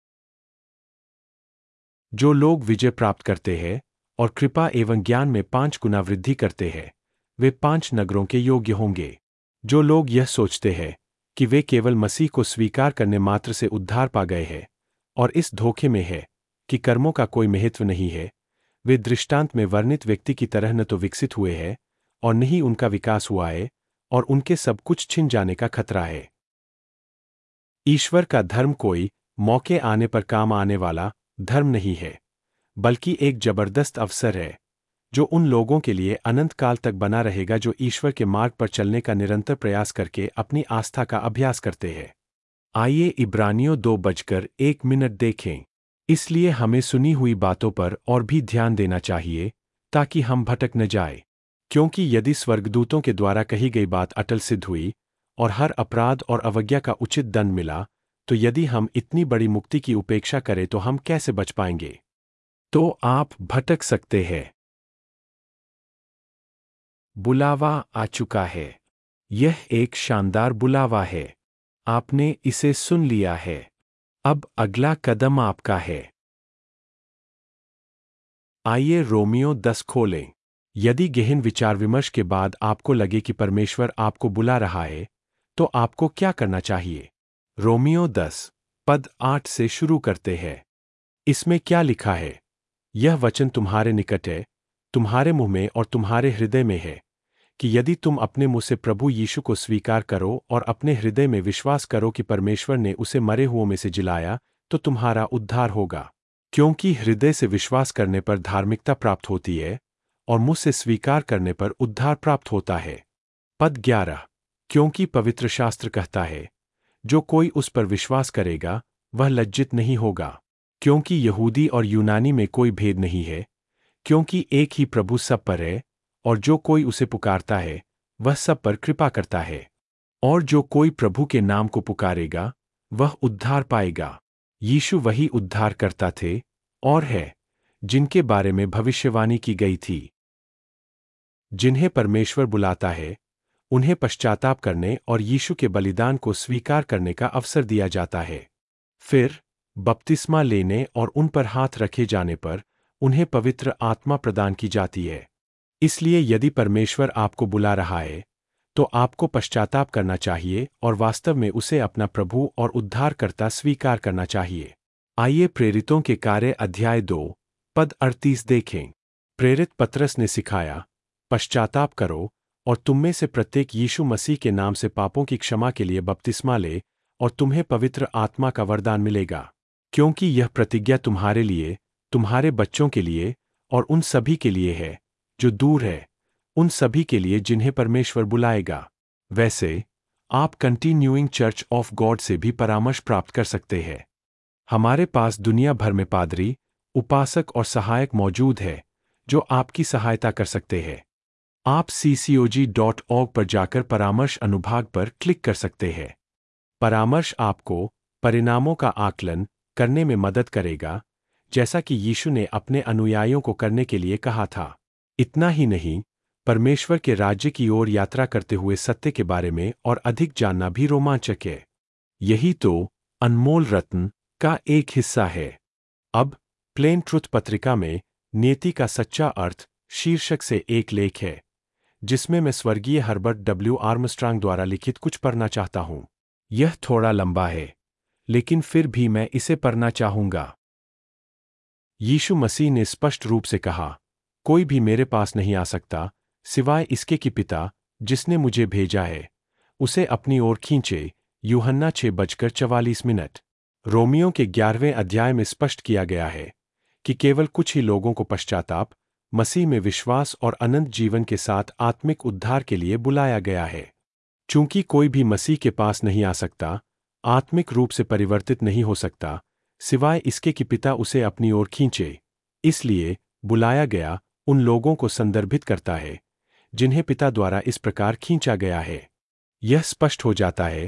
जो लोग विजय प्राप्त करते हैं और कृपा एवं ज्ञान में पांच गुना वृद्धि करते हैं, वे पांच नगरों के योग्य होंगे। जो लोग यह सोचते हैं कि वे केवल मसीह को स्वीकार करने मात्र से उद्धार पा गए हैं और इस धोखे में है कि कर्मों का कोई महत्व नहीं है, वे दृष्टांत में वर्णित व्यक्ति की तरह न तो विकसित हुए हैं और न ही उनका विकास हुआ है, और उनके सब कुछ छिन जाने का खतरा है। ईश्वर का धर्म कोई मौके आने पर काम आने वाला धर्म नहीं है, बल्कि एक जबरदस्त अवसर है जो उन लोगों के लिए अनंत काल तक बना रहेगा जो ईश्वर के मार्ग पर चलने का निरंतर प्रयास करके अपनी आस्था का अभ्यास करते हैं। आइए इब्रानियों दो बजकर एक मिनट देखें। इसलिए हमें सुनी हुई बातों पर और भी ध्यान देना चाहिए ताकि हम भटक न जाए, क्योंकि यदि स्वर्गदूतों के द्वारा कही गई बात अटल सिद्ध हुई और हर अपराध और अवज्ञा का उचित दंड मिला, तो यदि हम इतनी बड़ी मुक्ति की उपेक्षा करें तो हम कैसे बच पाएंगे? तो आप भटक सकते हैं। बुलावा आ चुका है। यह एक शानदार बुलावा है। आपने इसे सुन लिया है। अब अगला कदम आपका है। आइए रोमियो दस खोलें। यदि गहन विचार विमर्श के बाद आपको लगे कि परमेश्वर आपको बुला रहा है, तो आपको क्या करना चाहिए? रोमियो दस पद आठ से शुरू करते हैं। इसमें क्या लिखा है? यह वचन तुम्हारे निकट है, तुम्हारे मुंह में और तुम्हारे हृदय में है, कि यदि तुम अपने मुंह से प्रभु यीशु को स्वीकार करो और अपने हृदय में विश्वास करो कि परमेश्वर ने उसे मरे हुओं में से जिलाया, तो तुम्हारा उद्धार होगा। क्योंकि हृदय से विश्वास करने पर धार्मिकता प्राप्त होती है और मुंह से स्वीकार करने पर उद्धार प्राप्त होता है। पद ग्यारह, क्योंकि पवित्र शास्त्र कहता है, जो कोई उस पर विश्वास करेगा वह लज्जित नहीं होगा, क्योंकि यहूदी और यूनानी में कोई भेद नहीं है, क्योंकि एक ही प्रभु सब पर है, और जो कोई उसे पुकारता है वह सब पर कृपा करता है। और जो कोई प्रभु के नाम को पुकारेगा वह उद्धार पाएगा। यीशु वही उद्धार करता थे और है जिनके बारे में भविष्यवाणी की गई थी। जिन्हें परमेश्वर बुलाता है उन्हें पश्चाताप करने और यीशु के बलिदान को स्वीकार करने का अवसर दिया जाता है। फिर बपतिस्मा लेने और उन पर हाथ रखे जाने पर उन्हें पवित्र आत्मा प्रदान की जाती है। इसलिए यदि परमेश्वर आपको बुला रहा है, तो आपको पश्चाताप करना चाहिए और वास्तव में उसे अपना प्रभु और उद्धारकर्ता स्वीकार करना चाहिए। आइए प्रेरितों के कार्य अध्याय दो पद अड़तीस देखें। प्रेरित पतरस ने सिखाया, पश्चाताप करो और तुम में से प्रत्येक यीशु मसीह के नाम से पापों की क्षमा के लिए बपतिस्मा ले और तुम्हें पवित्र आत्मा का वरदान मिलेगा, क्योंकि यह प्रतिज्ञा तुम्हारे लिए, तुम्हारे बच्चों के लिए और उन सभी के लिए है जो दूर है, उन सभी के लिए जिन्हें परमेश्वर बुलाएगा। वैसे आप कंटिन्यूइंग चर्च ऑफ गॉड से भी परामर्श प्राप्त कर सकते हैं। हमारे पास दुनिया भर में पादरी, उपासक और सहायक मौजूद है जो आपकी सहायता कर सकते हैं। आप सी सी ओ जी डॉट ऑर्ग पर जाकर परामर्श अनुभाग पर क्लिक कर सकते हैं। परामर्श आपको परिणामों का आकलन करने में मदद करेगा, जैसा कि यीशु ने अपने अनुयायियों को करने के लिए कहा था। इतना ही नहीं, परमेश्वर के राज्य की ओर यात्रा करते हुए सत्य के बारे में और अधिक जानना भी रोमांचक है। यही तो अनमोल रत्न का एक हिस्सा है। अब प्लेन ट्रुथ पत्रिका में नियति का सच्चा अर्थ शीर्षक से एक लेख है, जिसमें मैं स्वर्गीय हर्बर्ट डब्ल्यू आर्मस्ट्रांग द्वारा लिखित कुछ पढ़ना चाहता हूं। यह थोड़ा लंबा है, लेकिन फिर भी मैं इसे पढ़ना चाहूंगा। यीशु मसीह ने स्पष्ट रूप से कहा, कोई भी मेरे पास नहीं आ सकता सिवाय इसके कि पिता जिसने मुझे भेजा है उसे अपनी ओर खींचे। यूहन्ना छह बजकर चवालीस मिनट। रोमियो के ग्यारहवें अध्याय में स्पष्ट किया गया है कि केवल कुछ ही लोगों को पश्चाताप, मसीह में विश्वास और अनंत जीवन के साथ आत्मिक उद्धार के लिए बुलाया गया है। चूंकि कोई भी मसीह के पास नहीं आ सकता, आत्मिक रूप से परिवर्तित नहीं हो सकता, सिवाय इसके कि पिता उसे अपनी ओर खींचे, इसलिए बुलाया गया उन लोगों को संदर्भित करता है जिन्हें पिता द्वारा इस प्रकार खींचा गया है। यह स्पष्ट हो जाता है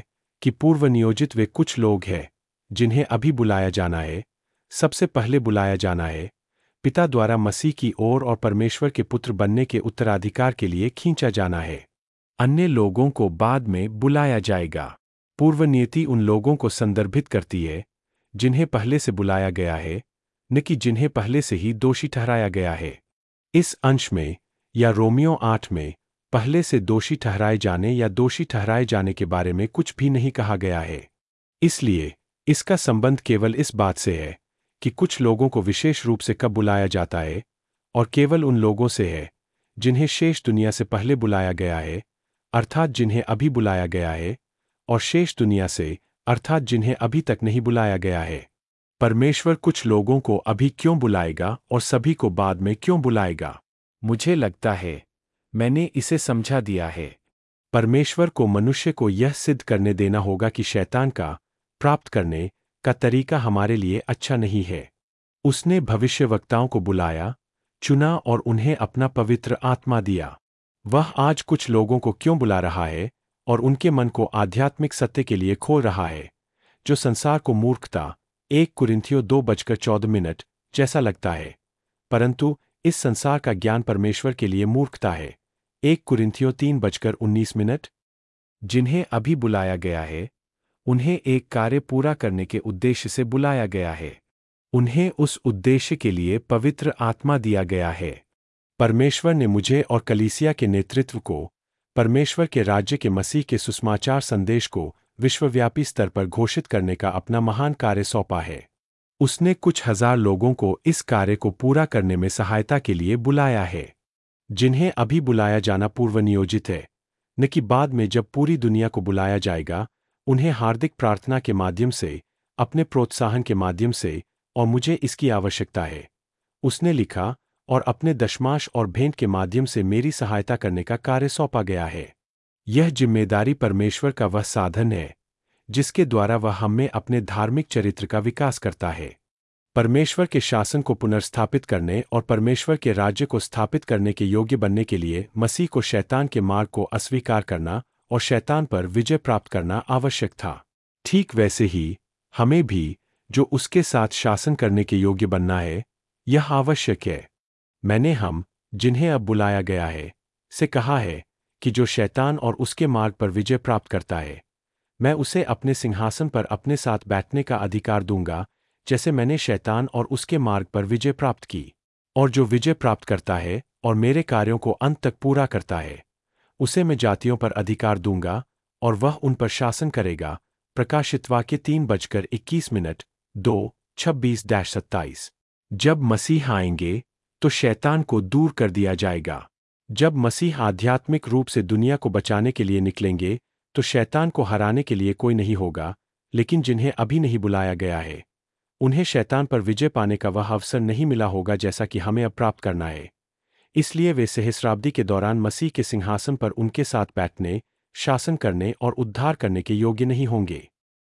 कि पूर्व नियोजित वे कुछ लोग हैं जिन्हें अभी बुलाया जाना है, सबसे पहले बुलाया जाना है, पिता द्वारा मसीह की ओर और परमेश्वर के पुत्र बनने के उत्तराधिकार के लिए खींचा जाना है। अन्य लोगों को बाद में बुलाया जाएगा। पूर्व नियति उन लोगों को संदर्भित करती है जिन्हें पहले से बुलाया गया है, न कि जिन्हें पहले से ही दोषी ठहराया गया है। इस अंश में या रोमियो आठ में पहले से दोषी ठहराए जाने या दोषी ठहराए जाने के बारे में कुछ भी नहीं कहा गया है। इसलिए इसका संबंध केवल इस बात से है कि कुछ लोगों को विशेष रूप से कब बुलाया जाता है, और केवल उन लोगों से है जिन्हें शेष दुनिया से पहले बुलाया गया है, अर्थात जिन्हें अभी बुलाया गया है, और शेष दुनिया से अर्थात जिन्हें अभी तक नहीं बुलाया गया है। परमेश्वर कुछ लोगों को अभी क्यों बुलाएगा और सभी को बाद में क्यों बुलाएगा? मुझे लगता है मैंने इसे समझा दिया है। परमेश्वर को मनुष्य को यह सिद्ध करने देना होगा कि शैतान का प्राप्त करने का तरीका हमारे लिए अच्छा नहीं है। उसने भविष्यवक्ताओं को बुलाया, चुना और उन्हें अपना पवित्र आत्मा दिया। वह आज कुछ लोगों को क्यों बुला रहा है और उनके मन को आध्यात्मिक सत्य के लिए खोल रहा है, जो संसार को मूर्खता एक कुरिन्थियों दो बजकर चौदह मिनट जैसा लगता है, परंतु इस संसार का ज्ञान परमेश्वर के लिए मूर्खता है। एक कुरिन्थियों तीन बजकर उन्नीस मिनट। जिन्हें अभी बुलाया गया है, उन्हें एक कार्य पूरा करने के उद्देश्य से बुलाया गया है। उन्हें उस उद्देश्य के लिए पवित्र आत्मा दिया गया है। परमेश्वर ने मुझे और कलीसिया के नेतृत्व को परमेश्वर के राज्य के मसीह के सुसमाचार संदेश को विश्वव्यापी स्तर पर घोषित करने का अपना महान कार्य सौंपा है। उसने कुछ हजार लोगों को इस कार्य को पूरा करने में सहायता के लिए बुलाया है। जिन्हें अभी बुलाया जाना पूर्व नियोजित है, न कि बाद में जब पूरी दुनिया को बुलाया जाएगा। उन्हें हार्दिक प्रार्थना के माध्यम से, अपने प्रोत्साहन के माध्यम से, और मुझे इसकी आवश्यकता है, उसने लिखा, और अपने दशमांश और भेंट के माध्यम से मेरी सहायता करने का कार्य सौंपा गया है। यह जिम्मेदारी परमेश्वर का वह साधन है जिसके द्वारा वह हमें अपने धार्मिक चरित्र का विकास करता है। परमेश्वर के शासन को पुनर्स्थापित करने और परमेश्वर के राज्य को स्थापित करने के योग्य बनने के लिए मसीह को शैतान के मार्ग को अस्वीकार करना और शैतान पर विजय प्राप्त करना आवश्यक था। ठीक वैसे ही हमें भी, जो उसके साथ शासन करने के योग्य बनना है, यह आवश्यक है। मैंने हम, जिन्हें अब बुलाया गया है, से कहा है कि जो शैतान और उसके मार्ग पर विजय प्राप्त करता है, मैं उसे अपने सिंहासन पर अपने साथ बैठने का अधिकार दूंगा, जैसे मैंने शैतान और उसके मार्ग पर विजय प्राप्त की। और जो विजय प्राप्त करता है और मेरे कार्यों को अंत तक पूरा करता है, उसे मैं जातियों पर अधिकार दूंगा और वह उन पर शासन करेगा। प्रकाशित वाक्य तीन बजकर इक्कीस मिनट दो छब्बीस डैश सत्ताईस। जब मसीह आएंगे तो शैतान को दूर कर दिया जाएगा। जब मसीह आध्यात्मिक रूप से दुनिया को बचाने के लिए निकलेंगे तो शैतान को हराने के लिए कोई नहीं होगा। लेकिन जिन्हें अभी नहीं बुलाया गया है, उन्हें शैतान पर विजय पाने का वह अवसर नहीं मिला होगा जैसा कि हमें अब प्राप्त करना है। इसलिए वे सहस्राब्दी के दौरान मसीह के सिंहासन पर उनके साथ बैठने, शासन करने और उद्धार करने के योग्य नहीं होंगे।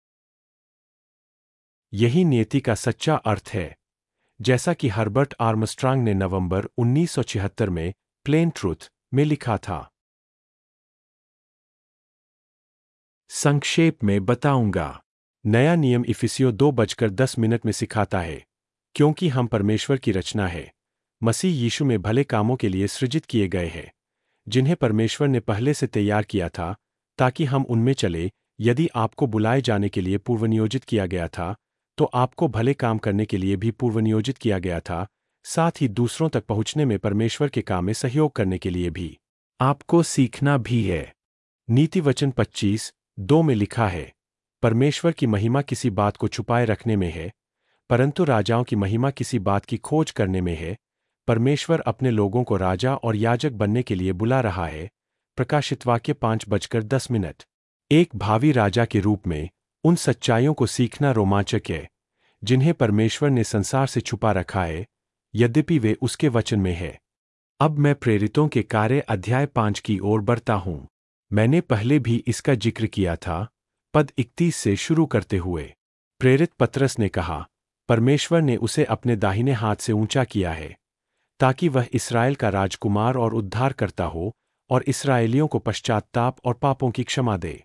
यही नियति का सच्चा अर्थ है, जैसा कि हर्बर्ट आर्मस्ट्रांग ने नवंबर उन्नीस सौ छिहत्तर में प्लेन ट्रूथ में लिखा था। संक्षेप में बताऊंगा। नया नियम इफिसियों दो बजकर दस मिनट में सिखाता है, क्योंकि हम परमेश्वर की रचना है, मसीह यीशु में भले कामों के लिए सृजित किए गए हैं, जिन्हें परमेश्वर ने पहले से तैयार किया था ताकि हम उनमें चले। यदि आपको बुलाए जाने के लिए पूर्वनियोजित किया गया था, तो आपको भले काम करने के लिए भी पूर्वनियोजित किया गया था, साथ ही दूसरों तक पहुंचने में परमेश्वर के काम में सहयोग करने के लिए भी आपको सीखना भी है। नीति वचन पच्चीस दो में लिखा है, परमेश्वर की महिमा किसी बात को छुपाए रखने में है, परंतु राजाओं की महिमा किसी बात की खोज करने में है। परमेश्वर अपने लोगों को राजा और याजक बनने के लिए बुला रहा है। प्रकाशित वाक्य पांच बजकर दस मिनट। एक भावी राजा के रूप में उन सच्चाइयों को सीखना रोमांचक है जिन्हें परमेश्वर ने संसार से छुपा रखा है, यद्यपि वे उसके वचन में है। अब मैं प्रेरितों के कार्य अध्याय पांच की ओर बढ़ता हूं। मैंने पहले भी इसका जिक्र किया था, पद इकतीस से शुरू करते हुए। प्रेरित पतरस ने कहा, परमेश्वर ने उसे अपने दाहिने हाथ से ऊंचा किया है, ताकि वह इस्राएल का राजकुमार और उद्धार करता हो और इस्राएलियों को पश्चात्ताप और पापों की क्षमा दे।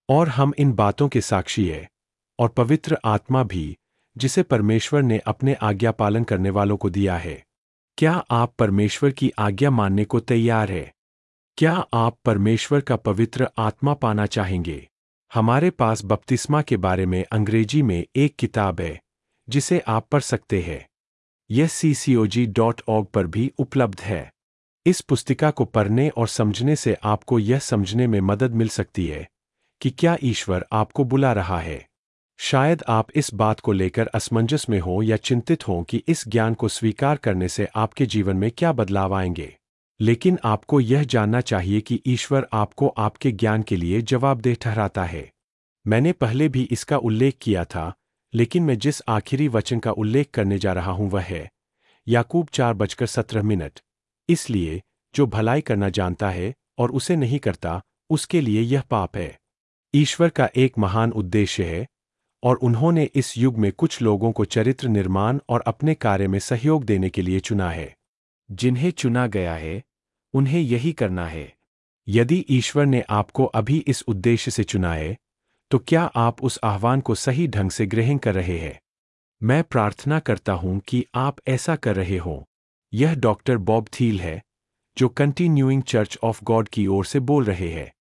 और हम इन बातों के साक्षी हैं, और पवित्र आत्मा भी, जिसे परमेश्वर ने अपने आज्ञा पालन करने वालों को दिया है। क्या आप परमेश्वर की आज्ञा मानने को तैयार हैं? क्या आप परमेश्वर का पवित्र आत्मा पाना चाहेंगे? हमारे पास बपतिस्मा के बारे में अंग्रेजी में एक किताब है, जिसे आप पढ़ सकते हैं। यह सी सी ओ जी डॉट ऑर्ग पर भी उपलब्ध है। इस पुस्तिका को पढ़ने और समझने से आपको यह समझने में मदद मिल सकती है कि क्या ईश्वर आपको बुला रहा है। शायद आप इस बात को लेकर असमंजस में हो या चिंतित हो कि इस ज्ञान को स्वीकार करने से आपके जीवन में क्या बदलाव आएंगे। लेकिन आपको यह जानना चाहिए कि ईश्वर आपको आपके ज्ञान के लिए जवाबदेह ठहराता है। मैंने पहले भी इसका उल्लेख किया था, लेकिन मैं जिस आखिरी वचन का उल्लेख करने जा रहा हूं वह है याकूब चार बजकर सत्रह मिनट। इसलिए जो भलाई करना जानता है और उसे नहीं करता, उसके लिए यह पाप है। ईश्वर का एक महान उद्देश्य है, और उन्होंने इस युग में कुछ लोगों को चरित्र निर्माण और अपने कार्य में सहयोग देने के लिए चुना है। जिन्हें चुना गया है, उन्हें यही करना है। यदि ईश्वर ने आपको अभी इस उद्देश्य से चुना है, तो क्या आप उस आह्वान को सही ढंग से ग्रहण कर रहे हैं? मैं प्रार्थना करता हूं कि आप ऐसा कर रहे हों। यह डॉक्टर बॉब थील है, जो कंटिन्यूइंग चर्च ऑफ गॉड की ओर से बोल रहे हैं।